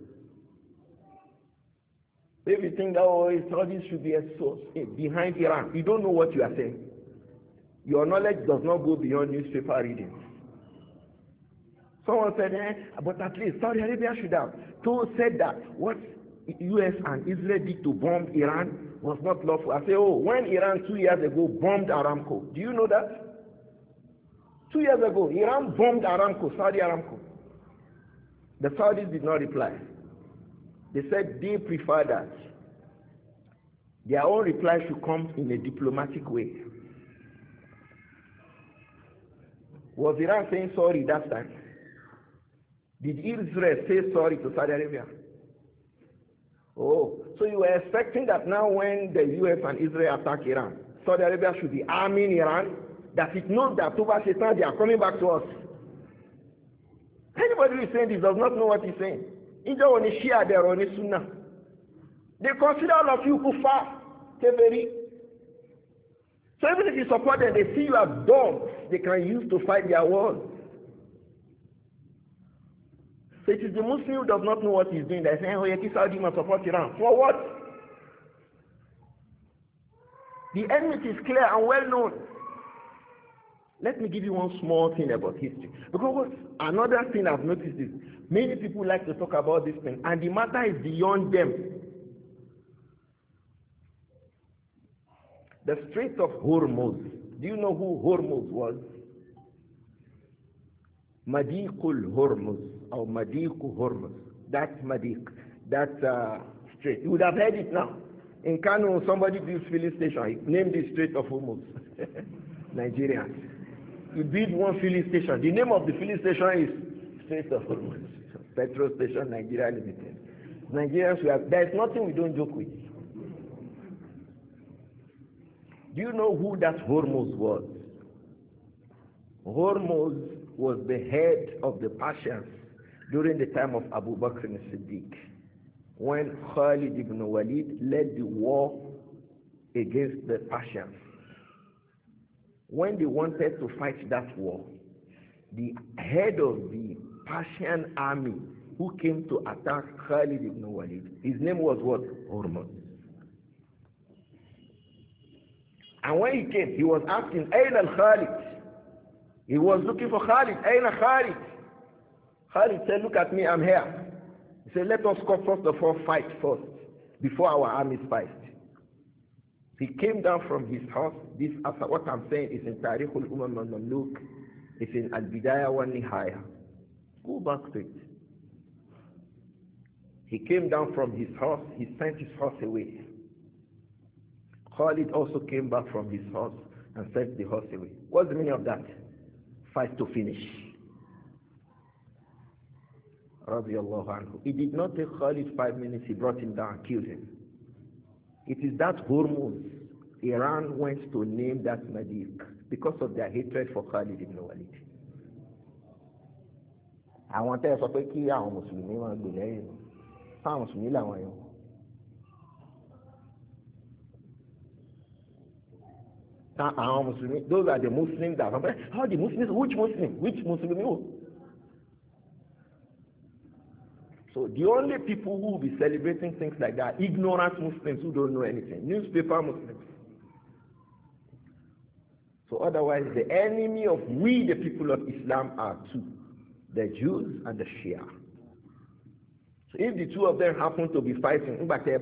If you think that oh, all this should be a source behind Iran, you don't know what you are saying. Your knowledge does not go beyond newspaper reading. Someone said, eh, but at least Saudi Arabia should have told said that what U S and Israel did to bomb Iran was not lawful. I say, oh, when Iran two years ago bombed Aramco, do you know that? Two years ago, Iran bombed Aramco, Saudi Aramco. The Saudis did not reply. They said they prefer that their own reply should come in a diplomatic way. Was Iran saying sorry that time? Did Israel say sorry to Saudi Arabia? Oh, so you were expecting that now when the U S and Israel attack Iran, Saudi Arabia should be arming Iran, that it knows that over Shaitan they are coming back to us. Anybody who is saying this does not know what he's saying. Either on a Shia there or on a Sunnah. They consider all of you kuffar, kafiri. So even if you support them, they see you as dogs they can use to fight their wars. So it is the Muslim who does not know what he's doing. They're saying, oh, yeah, Saudi must support Iran. For what? The enmity is clear and well known. Let me give you one small thing about history. Because another thing I've noticed is, many people like to talk about this thing, and the matter is beyond them. The Strait of Hormuz. Do you know who Hormuz was? Madiqul Hormuz, or Madiqu Hormuz. That's Madiq. That's uh, strait. You would have heard it now. In Kano, somebody built filling station. He named the Strait of Hormuz. Nigerians. You build one filling station. The name of the filling station is Strait of Hormuz. Petrol Station Nigeria Limited. Nigerians, we have, there is nothing we don't joke with. Do you know who that Hormuz was? Hormuz was the head of the Persians during the time of Abu Bakr as-Siddiq, when Khalid ibn Walid led the war against the Persians. When they wanted to fight that war, the head of the Persian army who came to attack Khalid ibn Walid, his name was what? Hormuz. And when he came, he was asking, Ayn al-Khalid? He was looking for Khalid. Ayn al-Khalid? Khalid said, look at me, I'm here. He said, let us go first of all fight first, before our armies fight. He came down from his house. This, after what I'm saying, is in Tariq al-Umam al-Mamluk. It's in Al-Bidayah wa Nihaya. Go back to it. He came down from his house. He sent his horse away. Khalid also came back from his house and sent the horse away. What's the meaning of that? Fight to finish. Radiallahu anhu. It did not take Khalid five minutes. He brought him down and killed him. It is that Hormuz Iran went to name that Madiq because of their hatred for Khalid ibn Walid. Àwọn tẹ́ sọ pé kí àwọn Mùsùlùmí máa gbè lẹ́yìn fáwọn Mùsùlùmí làwọn yẹn. Àwọn Mùsùlùmí, those are the Muslims that are, how the Muslims, which Muslim, which Muslim? So the only people who will be celebrating things like that, ignorant Muslims who don't know anything, newspaper Muslims. So otherwise, the enemy of we, the people of Islam, are two, the Jews and the Shia. So if the two of them happen to be fighting,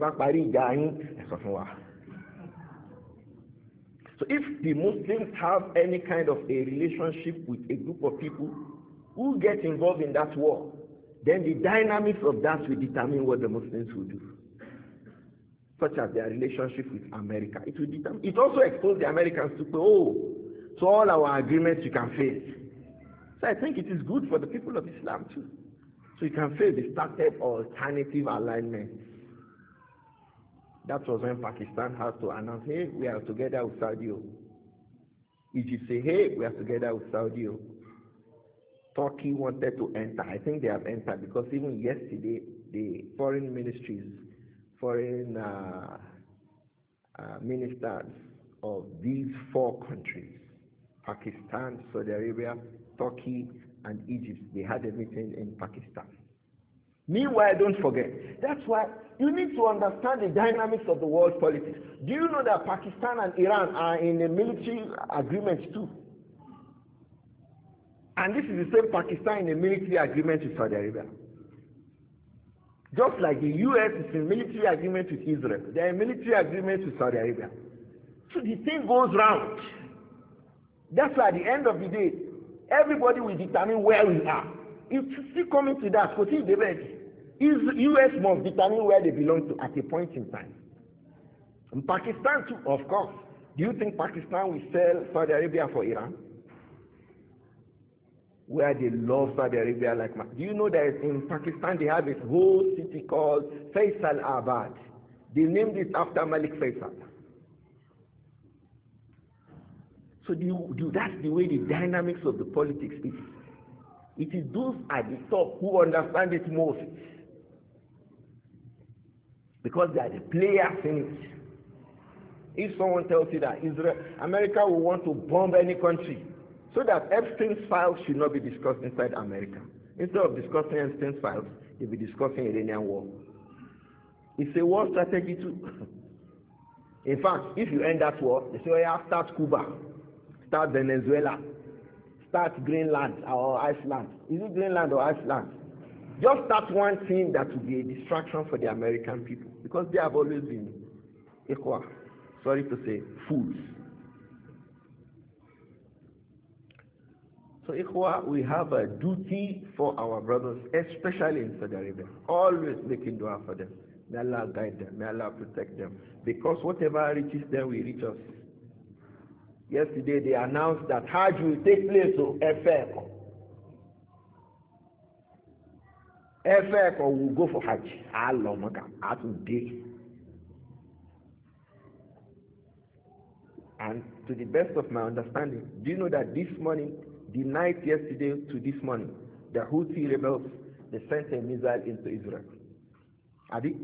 so if the Muslims have any kind of a relationship with a group of people who get involved in that war, then the dynamics of that will determine what the Muslims will do. Such as their relationship with America. It will determine, it also exposes the Americans to say, oh, so all our agreements you can face. So I think it is good for the people of Islam too. So you can face the started alternative alignments. That was when Pakistan had to announce, hey, we are together with Saudi. Egypt say, hey, we are together with Saudi. Turkey wanted to enter. I think they have entered because even yesterday, the foreign ministries, foreign uh, uh, ministers of these four countries Pakistan, Saudi Arabia, Turkey, and Egypt. They had a meeting in Pakistan. Meanwhile, don't forget, that's why you need to understand the dynamics of the world politics. Do you know that Pakistan and Iran are in a military agreement too? And this is the same Pakistan in a military agreement with Saudi Arabia. Just like the U S is in military agreement with Israel, they are in military agreement with Saudi Arabia. So the thing goes round. That's why at the end of the day, everybody will determine where we are. It's still coming to that. For the debate, U S must determine where they belong to at a point in time. And Pakistan too, of course. Do you think Pakistan will sell Saudi Arabia for Iran? Where they love Saudi Arabia like that. Do you know that in Pakistan they have this whole city called Faisal Abad? They named it after Malik Faisal. So do you, do, that's the way the dynamics of the politics is. It is those at the top who understand it most. Because they are the players in it. If someone tells you that Israel, America will want to bomb any country, so that Epstein's files should not be discussed inside America. Instead of discussing Epstein's files, they'll be discussing Iranian war. It's a war strategy too. In fact, if you end that war, they say, oh yeah, start Cuba, start Venezuela, start Greenland or Iceland. Is it Greenland or Iceland? Just start one thing that will be a distraction for the American people, because they have always been equal, sorry to say, fools. So, Ikhwa, we have a duty for our brothers, especially in Saudi Arabia, always making dua for them. May Allah guide them, may Allah protect them, because whatever reaches them will reach us. Yesterday they announced that Hajj will take place to Efeko. Efeko will go for Hajj. Allah Maka, today. And to the best of my understanding, do you know that this morning, the night yesterday to this morning, the Houthi rebels, they sent a missile into Israel. Adi?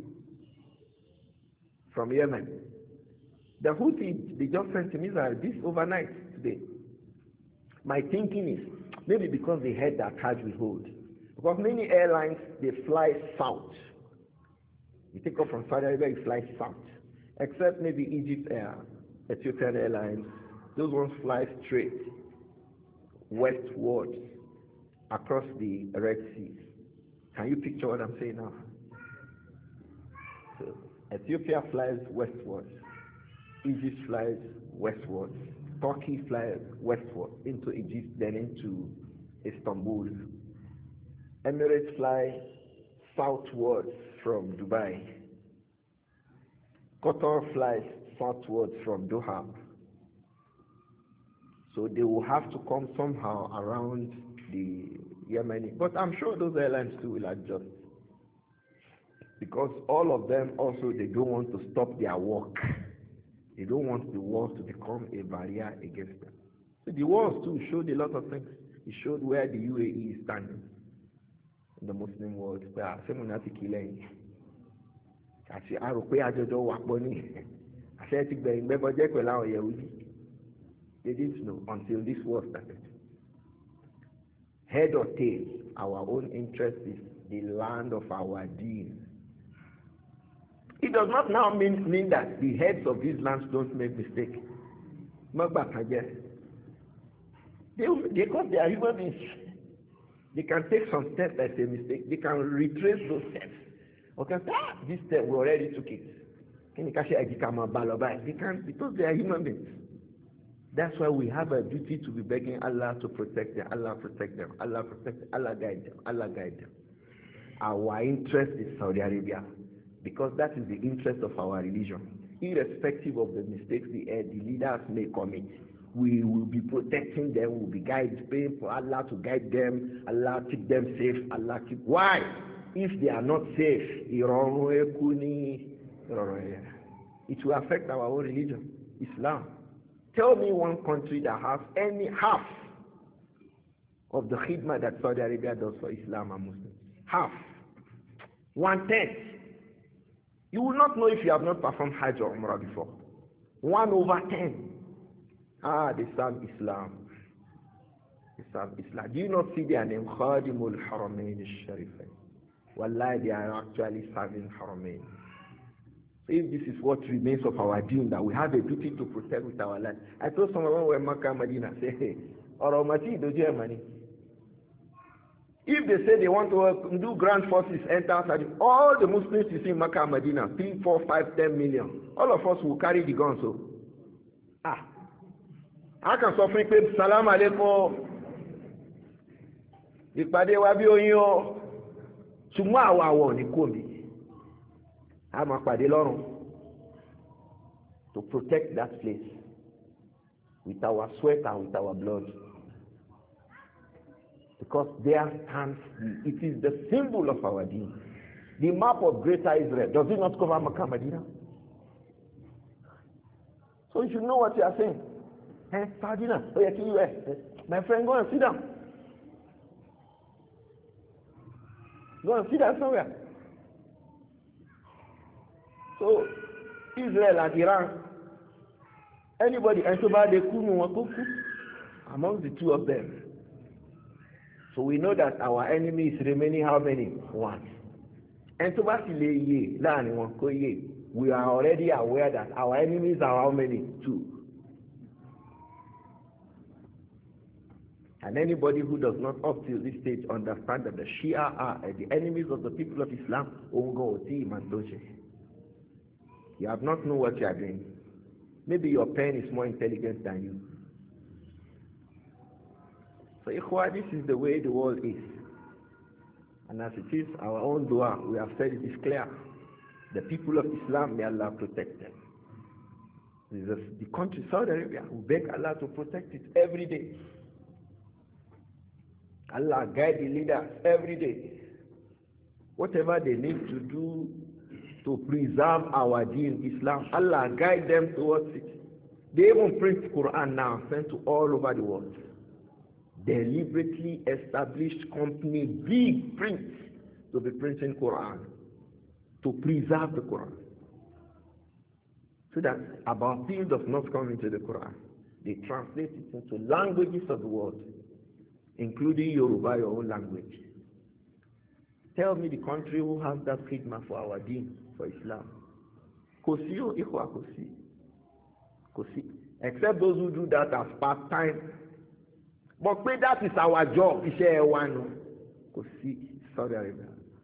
From Yemen. The Houthi, they just sent a missile this overnight today. My thinking is, maybe because they heard that Hajj will hold. Because many airlines, they fly south. You take off from Saudi Arabia, you fly south. Except maybe Egypt Air, Ethiopian Airlines, those ones fly straight westwards across the Red Sea. Can you picture what I'm saying now? So Ethiopia flies westwards, Egypt flies westwards, Turkey flies westwards into Egypt, then into Istanbul. Emirates fly southwards from Dubai. Qatar flies southwards from Doha. So they will have to come somehow around the Yemeni. But I'm sure those airlines too will adjust. Because all of them also, they don't want to stop their work. They don't want the war to become a barrier against them. So the wars too showed a lot of things. It showed where the U A E is standing in the Muslim world. They didn't know until this war started. Head or tail, our own interest is the land of our deen. It does not now mean, mean that the heads of these lands don't make mistakes. They, because they are human beings, they can take some steps as a mistake. They can retrace those steps. Okay, ah, this step we already took it. They can't, because they are human beings. That's why we have a duty to be begging Allah to protect them. Allah protect them. Allah protect them. Allah guide them. Allah guide them. Our interest is Saudi Arabia, because that is the interest of our religion. Irrespective of the mistakes the, uh, the leaders may commit, we will be protecting them. We will be guiding, praying for Allah to guide them. Allah keep them safe. Allah keep. Why? If they are not safe, it will affect our own religion, Islam. Tell me one country that has any half of the khidmah that Saudi Arabia does for Islam and Muslims. Half. One tenth. You will not know if you have not performed Hajj or Umrah before. One over ten. Ah, they serve Islam. They serve Islam. Do you not see their name? Khadimul Haramain al-Sharifain. Wallahi, they are actually serving Haramain. So if this is what remains of our deen, that we have a duty to protect with our life. I told someone when we were in Makkah, Medina, say, hey, or Mati, do you have money? If they say they want to do grand forces, enter outside, all the Muslims you see in Makkah, Medina, three, four, five, ten million, all of us will carry the guns. So, ah, I can suffer with salam alaikum. Ìpàdé wa bí oyin o. Ṣùgbọ́n àwa àwọ̀ ní kòmí. A máa pàdé lọ́rùn. To protect that place with our sweat and with our blood. Because there stands, it is the symbol of our deen. The map of Greater Israel, does it not cover Makkah, Medina? So you should know what you are saying. Eh, Sardina, oh yeah, you eh, my friend, go and sit down. Go and sit down somewhere. So Israel and Iran, anybody, and so bad they could among the two of them. So we know that our enemy is remaining how many? One. And so we are already aware that our enemies are how many? Two. And anybody who does not up till this stage understand that the Shia are the enemies of the people of Islam, you have not known what you are doing. Maybe your pen is more intelligent than you. So ikhwa, this is the way the world is. And as it is, our own dua, we have said it is clear. The people of Islam, may Allah protect them. This is the country, Saudi Arabia, we beg Allah to protect it every day. Allah guide the leaders every day. Whatever they need to do to preserve our deen, Islam, Allah guide them towards it. They even print Quran now, sent to all over the world. Deliberately established company, big print, to be printing Quran, to preserve the Quran. So that our thing does not come into the Quran. They translate it into languages of the world, including Yoruba, your own language. Tell me the country who has that khidmah for our deen, for Islam. Kosi o ikhwa kosi. Kosi. Except those who do that as part-time. But that is our job. Iṣẹ́ wa nu. Kosi, Saudi Arabia.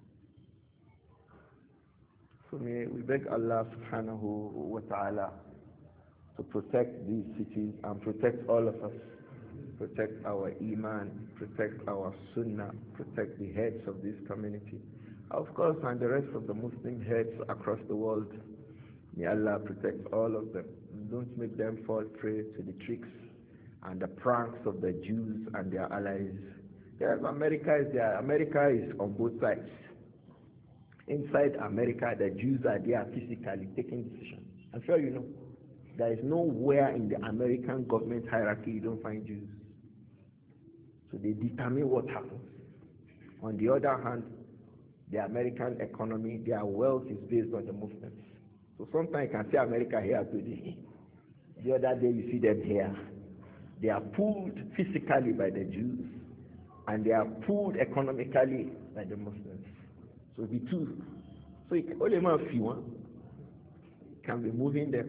So may we beg Allah subhanahu wa ta'ala to protect these cities and protect all of us. Protect our iman, protect our sunnah, protect the heads of this community. Of course, and the rest of the Muslim heads across the world. May Allah protect all of them. Don't make them fall prey to the tricks and the pranks of the Jews and their allies. Yes, America is there. America is on both sides. Inside America, the Jews are there physically taking decisions. I'm sure you know. There is nowhere in the American government hierarchy you don't find Jews. So they determine what happens. On the other hand, the American economy, their wealth is based on the Muslims. So sometimes you can see America here today. The other day you see them here. They are pulled physically by the Jews, and they are pulled economically by the Muslims. So the two. So it can only a few one can be moving them.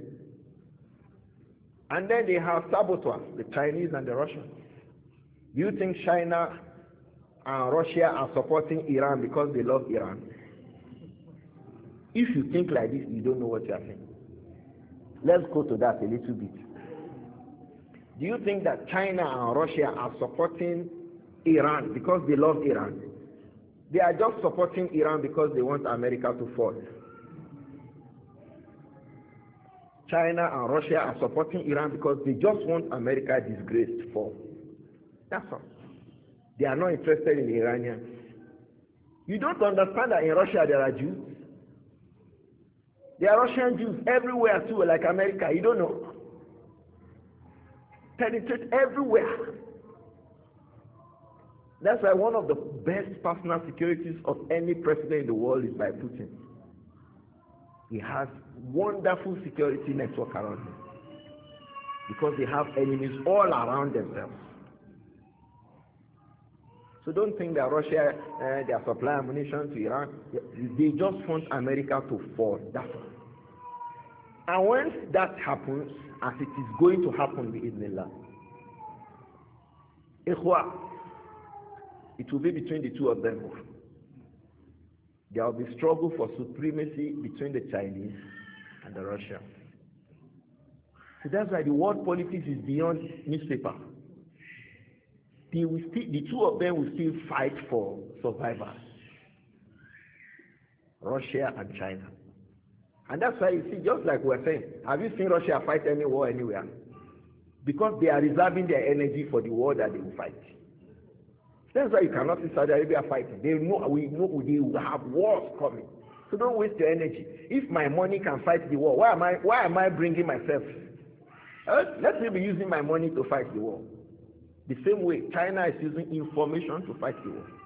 And then they have saboteurs, the Chinese and the Russians. Do you think China and Russia are supporting Iran because they love Iran? If you think like this, you don't know what you are saying. Let's go to that a little bit. Do you think that China and Russia are supporting Iran because they love Iran? They are just supporting Iran because they want America to fall. China and Russia are supporting Iran because they just want America disgraced to fall. That's all. They are not interested in the Iranians. You don't understand that in Russia there are Jews? There are Russian Jews everywhere too, like America. You don't know. Penetrate everywhere. That's why one of the best personal securities of any president in the world is by Putin. He has wonderful security network around him. because they have enemies all around themselves. So don't think that Russia, uh, they are supplying ammunition to Iran. They just want America to fall. That's all. And once that happens, as it is going to happen with Isnillah, Ikhwa, it will be between the two of them. There will be struggle for supremacy between the Chinese and the Russians. So that's why the world politics is beyond newspaper. They will still, the two of them will still fight for survival. Russia and China. And that's why you see, just like we're saying, have you seen Russia fight any war anywhere? Because they are reserving their energy for the war that they will fight. That's why you cannot see Saudi Arabia fighting. They know, we know they will have wars coming. So don't waste your energy. If my money can fight the war, why am I, why am I bringing myself? Uh, let me be using my money to fight the war. The same way China is using information to fight the war.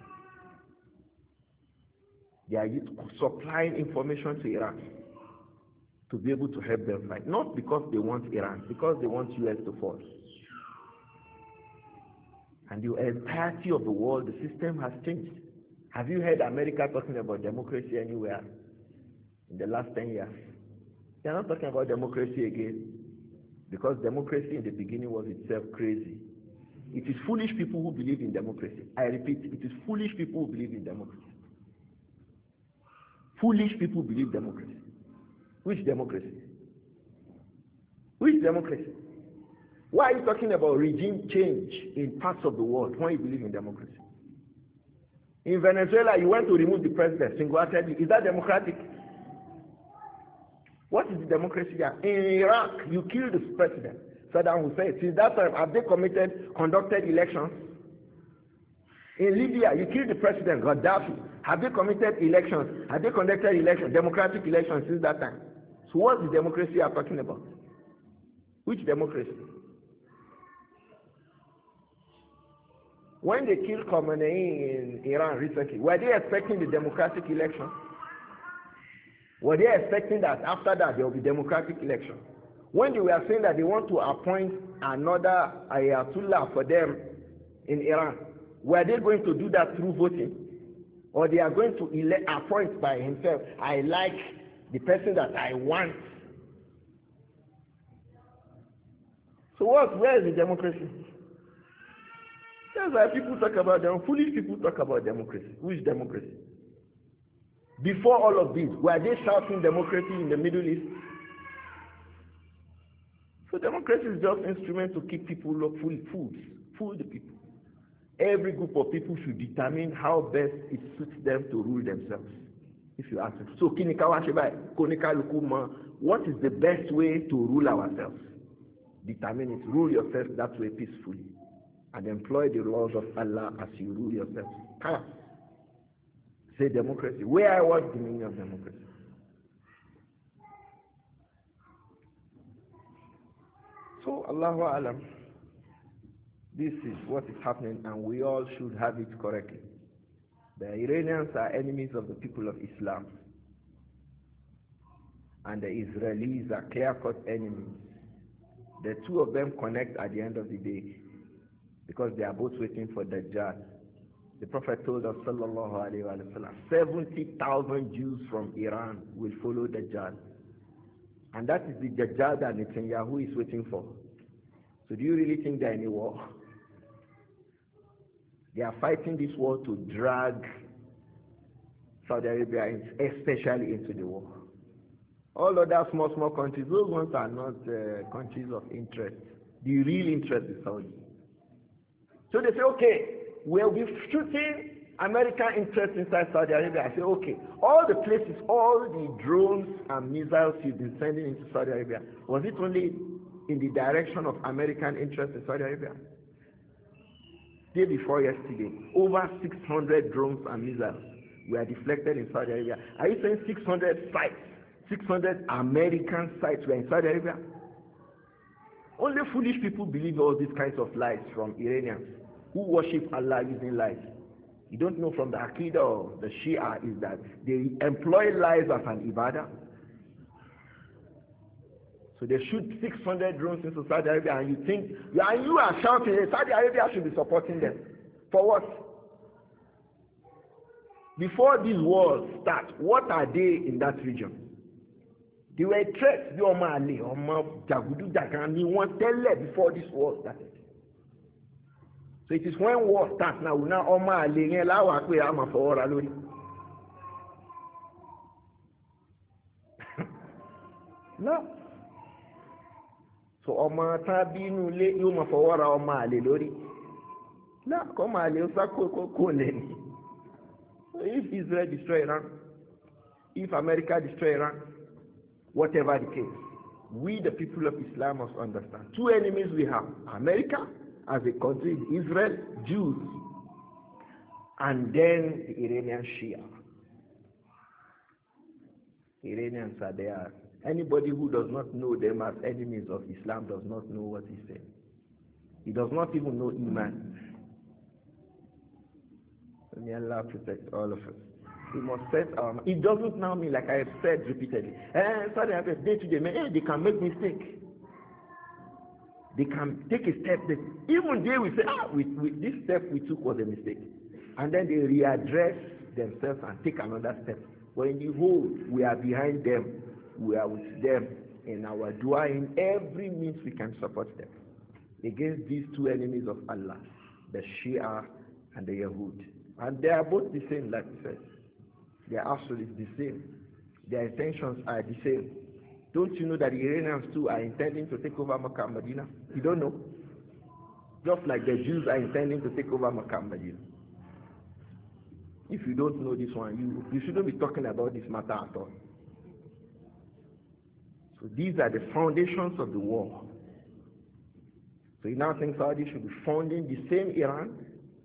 They are supplying information to Iran to be able to help them fight. Not because they want Iran, because they want U S to fall. And the entirety of the world, the system has changed. Have you heard America talking about democracy anywhere in the last ten years? They are not talking about democracy again, because democracy in the beginning was itself crazy. It is foolish people who believe in democracy. I repeat, it is foolish people who believe in democracy. Foolish people believe democracy. Which democracy? Which democracy? Why are you talking about regime change in parts of the world when you believe in democracy? In Venezuela, you went to remove the president single-handedly. Is that democratic? What is the democracy there? In Iraq, you killed the president, Saddam Hussein. Since that time, have they committed, conducted elections? In Libya, you killed the president, Gaddafi. Have they committed elections? Have they conducted elections, democratic elections since that time? So what's the democracy you are talking about? Which democracy? When they killed Khamenei in Iran recently, were they expecting the democratic election? Were they expecting that after that there will be democratic election? When they were saying that they want to appoint another Ayatollah for them in Iran, were they going to do that through voting? Or they are going to elect, appoint by himself, I like the person that I want. So what, where is the democracy? That's why people talk about them. Foolish people talk about democracy. Which democracy? Before all of this, were they shouting democracy in the Middle East? So democracy is just an instrument to keep people full, fools, fool the people. Every group of people should determine how best it suits them to rule themselves. If you ask them, so what is the best way to rule ourselves? Determine it. Rule yourself that way peacefully. And employ the laws of Allah as you rule yourself. Come. Say democracy. Where was the meaning of democracy? So, Allahu Alam. This is what is happening, and we all should have it correctly. The Iranians are enemies of the people of Islam, and the Israelis are clear-cut enemies. The two of them connect at the end of the day, because they are both waiting for Dajjal. The Prophet told us, sallallahu alaihi wasallam, seventy thousand Jews from Iran will follow Dajjal, and that is the Dajjal that Netanyahu is waiting for. So do you really think there are any war? They are fighting this war to drag Saudi Arabia, especially into the war. All other small, small countries, those ones are not uh, countries of interest. The real interest is Saudi. So they say, okay, we'll be shooting American interests inside Saudi Arabia. I say, okay, all the places, all the drones and missiles you've been sending into Saudi Arabia, was it only in the direction of American interests in Saudi Arabia? Day before yesterday, over six hundred drones and missiles were deflected in Saudi Arabia. Are you saying six hundred sites, six hundred American sites were in Saudi Arabia? Only foolish people believe all these kinds of lies from Iranians who worship Allah using lies. You don't know from the Aqidah or the Shia is that they employ lies as an ibadah. So they shoot six hundred drones into Saudi Arabia, and you think, and you are shouting, Saudi Arabia should be supporting them. For what? Before these wars start, what are they in that region? They were threats. They were Ali, Oma, Jagudu, Jagani, one tell before this war started. So it is when war starts now. Now Oma Ali, Lawa, Kwe, Ama for Alori. No. So Oma Tabinu le Yuma for Oma Ali Lori. No, come Ali, Osako, Kole. If Israel destroy Iran, if America destroy Iran, whatever the case, we the people of Islam must understand. Two enemies we have: America as a country, Israel, Jews, and then the Iranian Shia. Iranians are there. Anybody who does not know them as enemies of Islam does not know what he's saying. He does not even know Iman. May Allah protect all of us. We must set our. It doesn't now mean, like I have said repeatedly, eh, sorry, I day to day, eh, they can make mistake. They can take a step that even they will say, ah, we, we, this step we took was a mistake, and then they readdress themselves and take another step. But in the whole, we are behind them. We are with them in our dua, in every means we can support them against these two enemies of Allah, the Shia and the Yahud. And they are both the same, like we said. Their absolute is the same. Their intentions are the same. Don't you know that the Iranians too are intending to take over Makkah and Medina? You don't know? Just like the Jews are intending to take over Makkah and Medina. If you don't know this one, you, you shouldn't be talking about this matter at all. So these are the foundations of the war. So you now think Saudi should be funding the same Iran?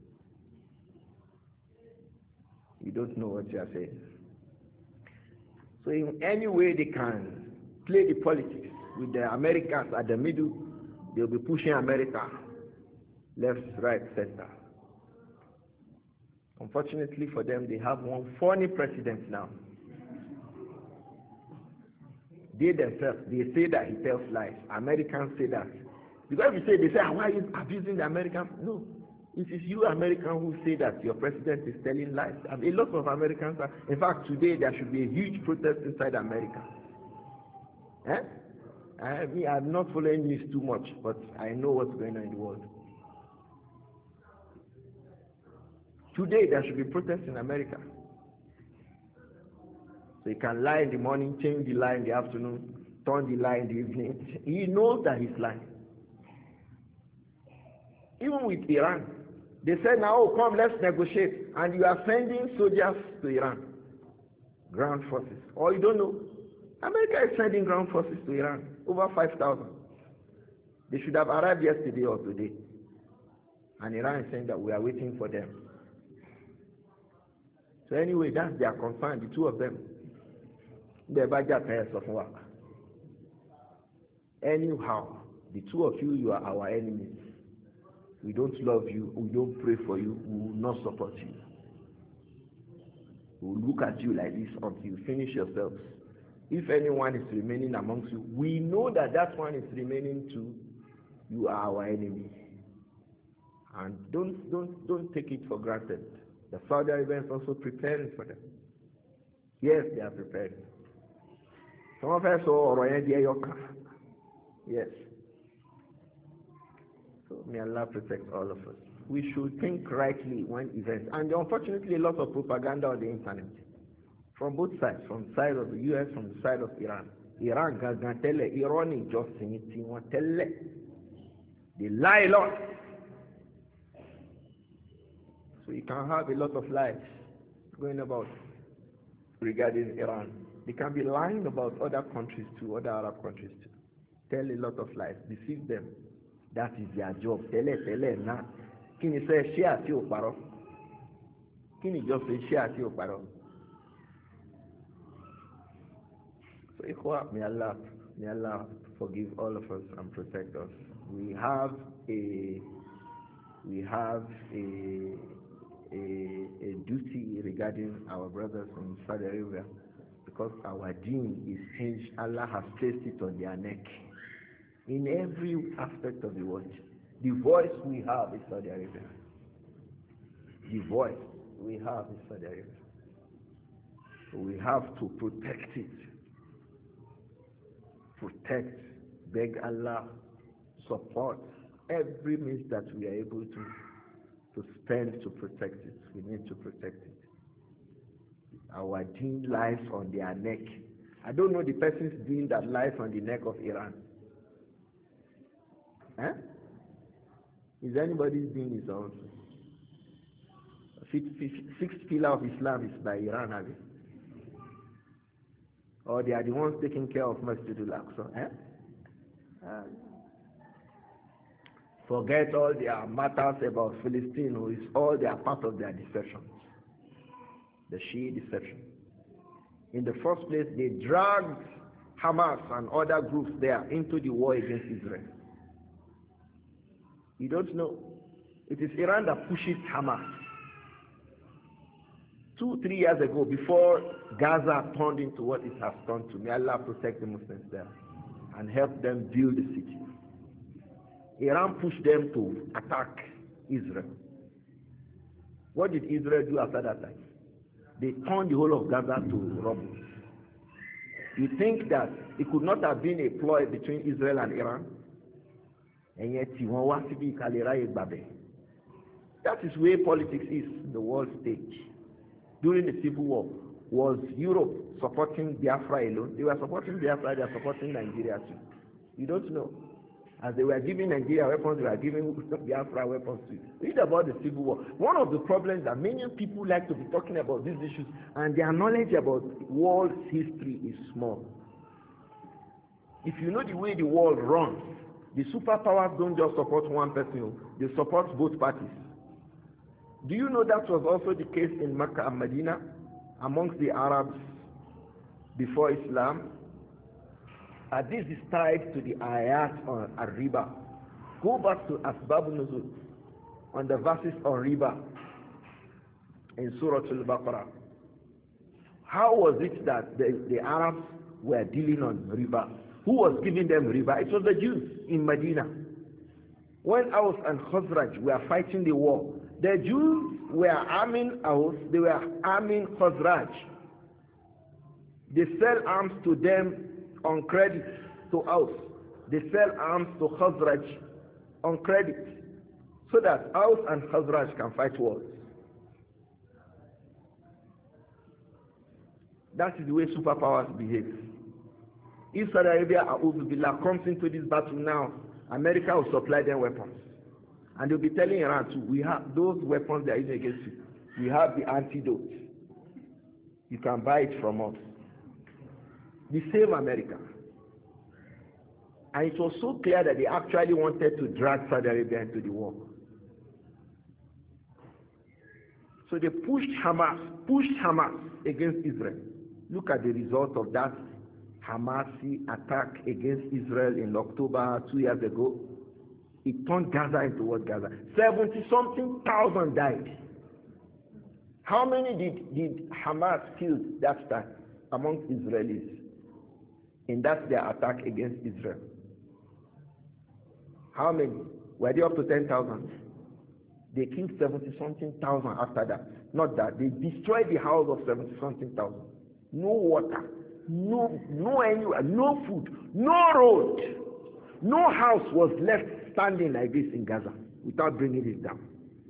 You don't know what you are saying. So in any way they can play the politics with the Americans at the middle, they'll be pushing America left, right, center. Unfortunately for them, they have one funny president now. They themselves, they say that he tells lies. Americans say that. Because if you say, they say, why are you abusing the Americans? No. It is you Americans who say that your president is telling lies. And a lot of Americans are, in fact, today there should be a huge protest inside America. Eh? I mean, I'm not following news too much, but I know what's going on in the world. Today there should be protests in America. So he can lie in the morning, change the lie in the afternoon, turn the lie in the evening. He knows that he's lying. Even with Iran, they said, now, oh, come, let's negotiate. And you are sending soldiers to Iran, ground forces. Or you don't know, America is sending ground forces to Iran, over five thousand. They should have arrived yesterday or today. And Iran is saying that we are waiting for them. So anyway, that's their concern, the two of them. Anyhow, the two of you, you are our enemies. We don't love you, we don't pray for you, we will not support you. We will look at you like this until you finish yourselves. If anyone is remaining amongst you, we know that that one is remaining too. You are our enemy. And don't, don't, don't take it for granted. The Saudi Arabians also preparing for them. Yes, they are prepared. Some of us saw yes. So may Allah protect all of us. We should think rightly when events, and unfortunately a lot of propaganda on the internet, from both sides, from the side of the U S, from the side of Iran. Iran, Gagantele, Iran is just saying it, they lie a lot. So you can have a lot of lies going about regarding Iran. They can be lying about other countries too, other Arab countries too. Tell a lot of lies, deceive them. That is their job. Tell it, tell it, now. Can you say, share to your paro? Can you just say, share to your paro? So, Ikhwa, may Allah, may Allah forgive all of us and protect us. We have a, we have a, a, a duty regarding our brothers in Saudi Arabia, because our deen is hinged. Allah has placed it on their neck. In every aspect of the world, the voice we have is Saudi Arabia. The voice we have is Saudi Arabia. So we have to protect it. Protect, beg Allah, support every means that we are able to to spend to protect it. We need to protect it. Our deen lies on their neck. I don't know the person's deen that lies on the neck of Iran. Eh? Is anybody's deen is also? Sixth pillar of Islam is by Iran, have it? Or they are the ones taking care of Masjid al-Aqsa. Eh? Uh, forget all their matters about Philistine, who is all they are part of their deception. The Shia deception. In the first place, they dragged Hamas and other groups there into the war against Israel. You don't know. It is Iran that pushes Hamas. Two, three years ago, before Gaza turned into what it has turned to, may Allah protect the Muslims there and help them build the city. Iran pushed them to attack Israel. What did Israel do after that time? They turned the whole of Gaza to rubble. You think that it could not have been a ploy between Israel and Iran? And yet, that is where politics is, the world stage. During the Civil War, was Europe supporting Biafra alone? They were supporting Biafra, they are supporting Nigeria too. You don't know. As they were giving Nigeria weapons, they were giving Biafra weapons too. Read about the Civil War. One of the problems that many people like to be talking about these issues, and their knowledge about world history is small. If you know the way the world runs, the superpowers don't just support one person, they support both parties. Do you know that was also the case in Mecca and Medina amongst the Arabs before Islam? Uh, this is tied to the ayat on Ar-Riba. Go back to Asbab Nuzul on the verses on Riba in Surah Al-Baqarah. How was it that the, the Arabs were dealing on Riba? Who was giving them Riba? It was the Jews in Medina. When Aus and Khazraj were fighting the war, the Jews were arming Aus, they were arming Khazraj. They sell arms to them on credit to Aus. They sell arms to Khazraj on credit so that Aus and Khazraj can fight wars. That is the way superpowers behave. If Saudi Arabia comes into this battle now, America will supply them weapons. And they'll be telling Iran too, we have those weapons they are using against you. We have the antidote. You can buy it from us. The same America. And it was so clear that they actually wanted to drag Saudi Arabia into the war. So they pushed Hamas, pushed Hamas against Israel. Look at the result of that Hamasi attack against Israel in October two years ago. It turned Gaza into what Gaza? seventy something thousand died. How many did, did Hamas kill that time amongst Israelis? And that's their attack against Israel. How many? Were they up to ten thousand? They killed seventy something thousand after that. Not that. They destroyed the house of seventy something thousand. No water. No, no anywhere. No food. No road. No house was left standing like this in Gaza without bringing it down.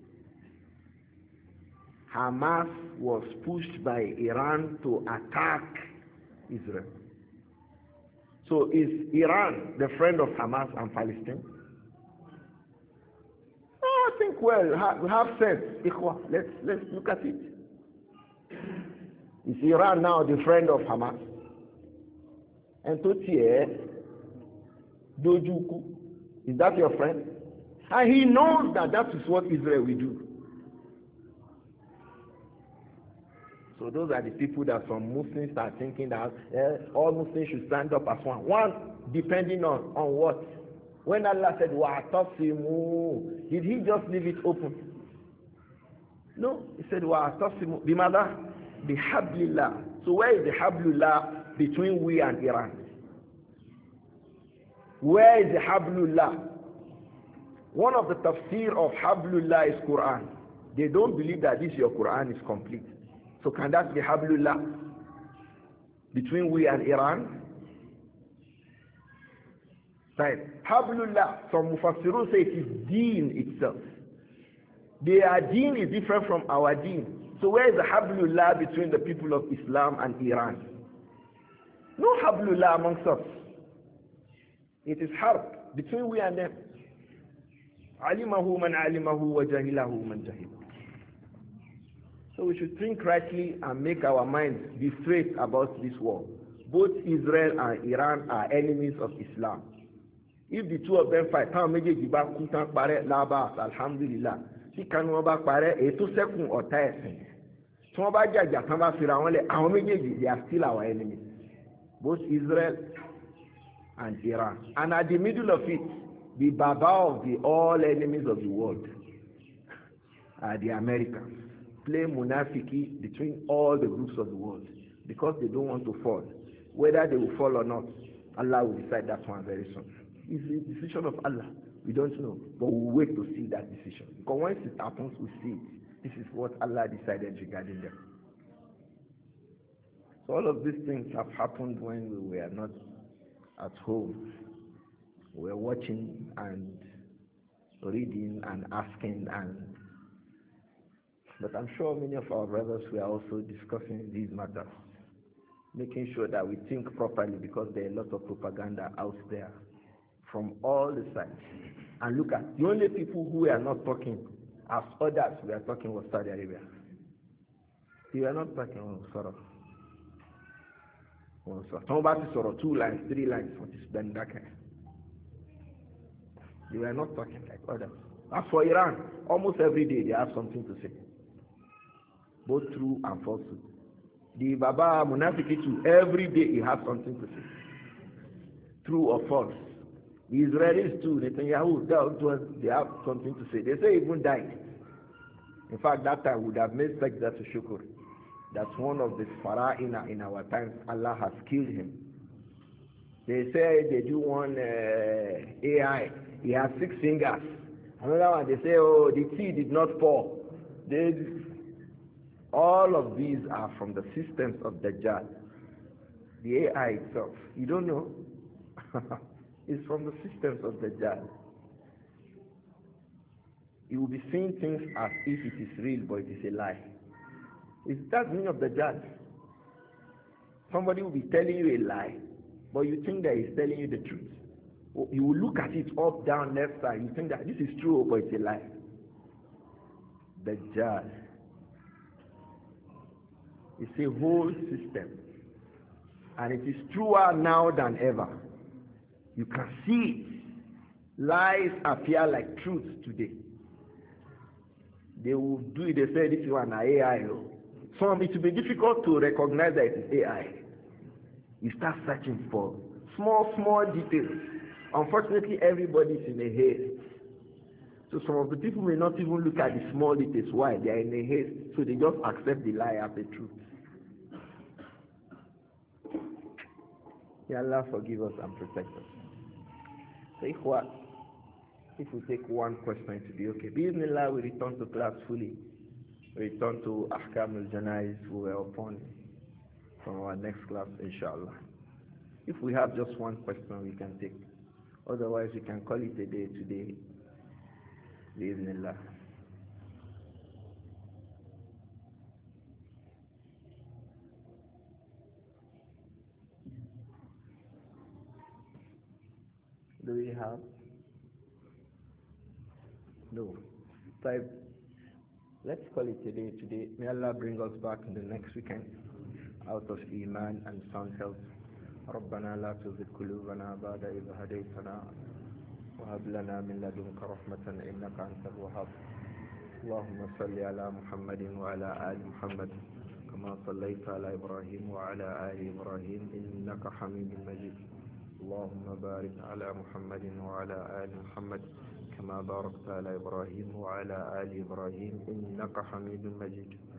Hamas was pushed by Iran to attack Israel. So is Iran the friend of Hamas and Palestine? Oh, I think, well, ha we have sense. Let's, let's look at it. Is Iran now the friend of Hamas? And Totier, Dojuku, is that your friend? And he knows that that is what Israel will do. So those are the people that some Muslims are thinking that eh, all Muslims should stand up as one. One, depending on, on what? When Allah said, وَاعْتَصِمُوا, did he just leave it open? No, he said, وَاعْتَصِمُوا بِمَاذَا? بِحَبْلِ اللَّهِ. So where is the Hablullah between we and Iran? Where is the Hablullah? One of the tafsir of Hablullah is Quran. They don't believe that this your Quran is complete. So can that be Hablullah between we and Iran? Right. Hablullah, some Mufassirun say it is deen itself. Their deen is different from our deen. So where is the Hablullah between the people of Islam and Iran? No Hablullah amongst us. It is harb between we and them. Alimahu man alimahu wa jahilahu man jahil. So we should think rightly and make our minds be straight about this war. Both Israel and Iran are enemies of Islam. If the two of them fight, alhamdulillah. Tí kanu wọn bá parẹ́, èyí tó ṣẹ́kù ọ̀tá ẹ̀sìn. Tí wọ́n bá jàjà tán bá fira wọn lẹ̀, àwọn méjèèjì, they are still our enemies. Both Israel and Iran. And at the middle of it, the baba of the all enemies of the world are the Americans. Play munafiki between all the groups of the world because they don't want to fall. Whether they will fall or not, Allah will decide that one very soon. It's the decision of Allah. We don't know, but we'll wait to see that decision. Because once it happens, we see it. This is what Allah decided regarding them. So all of these things have happened when we were not at home. We were watching and reading and asking, and but I'm sure many of our brothers were also discussing these matters, making sure that we think properly, because there are a lot of propaganda out there from all the sides. And look at the only people who are not talking as others we are talking was Saudi Arabia. We are not talking on Sorrow. Somebody Sorrow, two lines, three lines, what is Bendaka? They were not talking like others. As for Iran, almost every day they have something to say, both true and falsehood. The Baba Munafiki too, every day he has something to say, true or false. The Israelis too, Netanyahu, they have something to say. They say he even died. In fact, that time would have made Sajda to Shukr. That's one of the Fara'ina in our times. Allah has killed him. They say they do one uh, A I. He has six fingers. Another one, they say, oh, the tea did not fall. They, all of these are from the systems of Dajjal. The A I itself, you don't know. It's from the systems of Dajjal. You will be seeing things as if it is real, but it is a lie. It's that meaning of Dajjal. Somebody will be telling you a lie, but you think that he's telling you the truth. You will look at it up, down, left side. You think that this is true, but it's a lie. Dajjal. It's a whole system. And it is truer now than ever. You can see it. Lies appear like truth today. They will do it, they say this is an A I. Some it will be difficult to recognize that it is A I. You start searching for small, small details. Unfortunately, everybody is in a haste. So some of the people may not even look at the small details. Why? They are in a haste. So they just accept the lie as the truth. May Allah forgive us and protect us. So if what? If we take one question to be okay. Bismillah, we return to class fully. We return to Ahkam al-Janaiz we were upon from our next class, inshallah. If we have just one question, we can take. Otherwise, we can call it a day today. Bismillah. Do we have? No. Five. Let's call it today. Today, may Allah bring us back in the next weekend out of Iman and sound health. ربنا لا تزغ قلوبنا بعد إذ هديتنا وهب لنا من لدنك رحمة إنك أنت الوهاب. اللهم صل على محمد وعلى آل محمد كما صليت على إبراهيم وعلى آل إبراهيم إنك حميد مجيد. اللهم بارك على محمد وعلى آل محمد كما باركت على إبراهيم وعلى آل إبراهيم إنك حميد مجيد.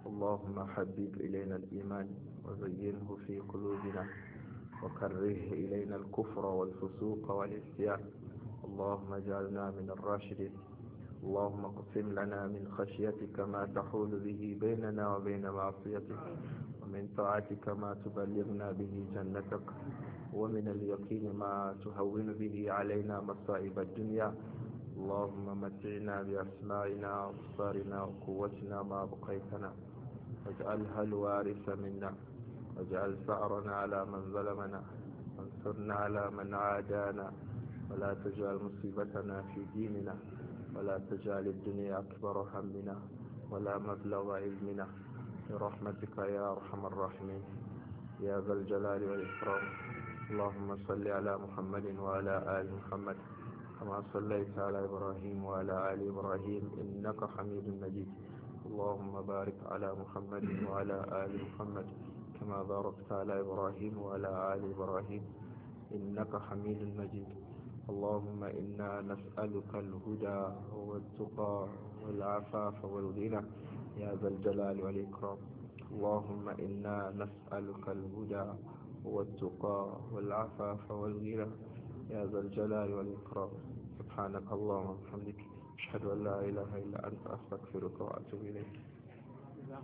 اللهم حبب إلينا الإيمان وزينه في قلوبنا وكره إلينا الكفر والفسوق والعصيان. اللهم اجعلنا من الراشدين. اللهم اقسم لنا من خشيتك ما تحول به بيننا وبين معصيتك، ومن طاعتك ما تبلغنا به جنتك، ومن اليقين ما تهون به علينا مصائب الدنيا. اللهم متعنا بأسماعنا وأبصارنا وقوتنا ما بقيتنا، واجعلها الوارث منا، واجعل ثأرنا على من ظلمنا، وانصرنا على من عادانا، ولا تجعل مصيبتنا في ديننا، ولا تجعل الدنيا أكبر همنا ولا مبلغ علمنا، برحمتك يا أرحم الراحمين يا ذا الجلال والإكرام. اللهم صل على محمد وعلى آل محمد كما صليت على إبراهيم وعلى آل إبراهيم إنك حميد مجيد. اللهم بارك على محمد وعلى آل محمد كما باركت على إبراهيم وعلى آل إبراهيم إنك حميد مجيد. اللهم إنا نسألك الهدى والتقى والعفاف والغنى يا ذا الجلال والإكرام. اللهم إنا نسألك الهدى والتقى والعفاف والغنى يا ذا الجلال والإكرام. سبحانك اللهم وبحمدك أشهد أن لا إله إلا أنت أستغفرك وأتوب إليك.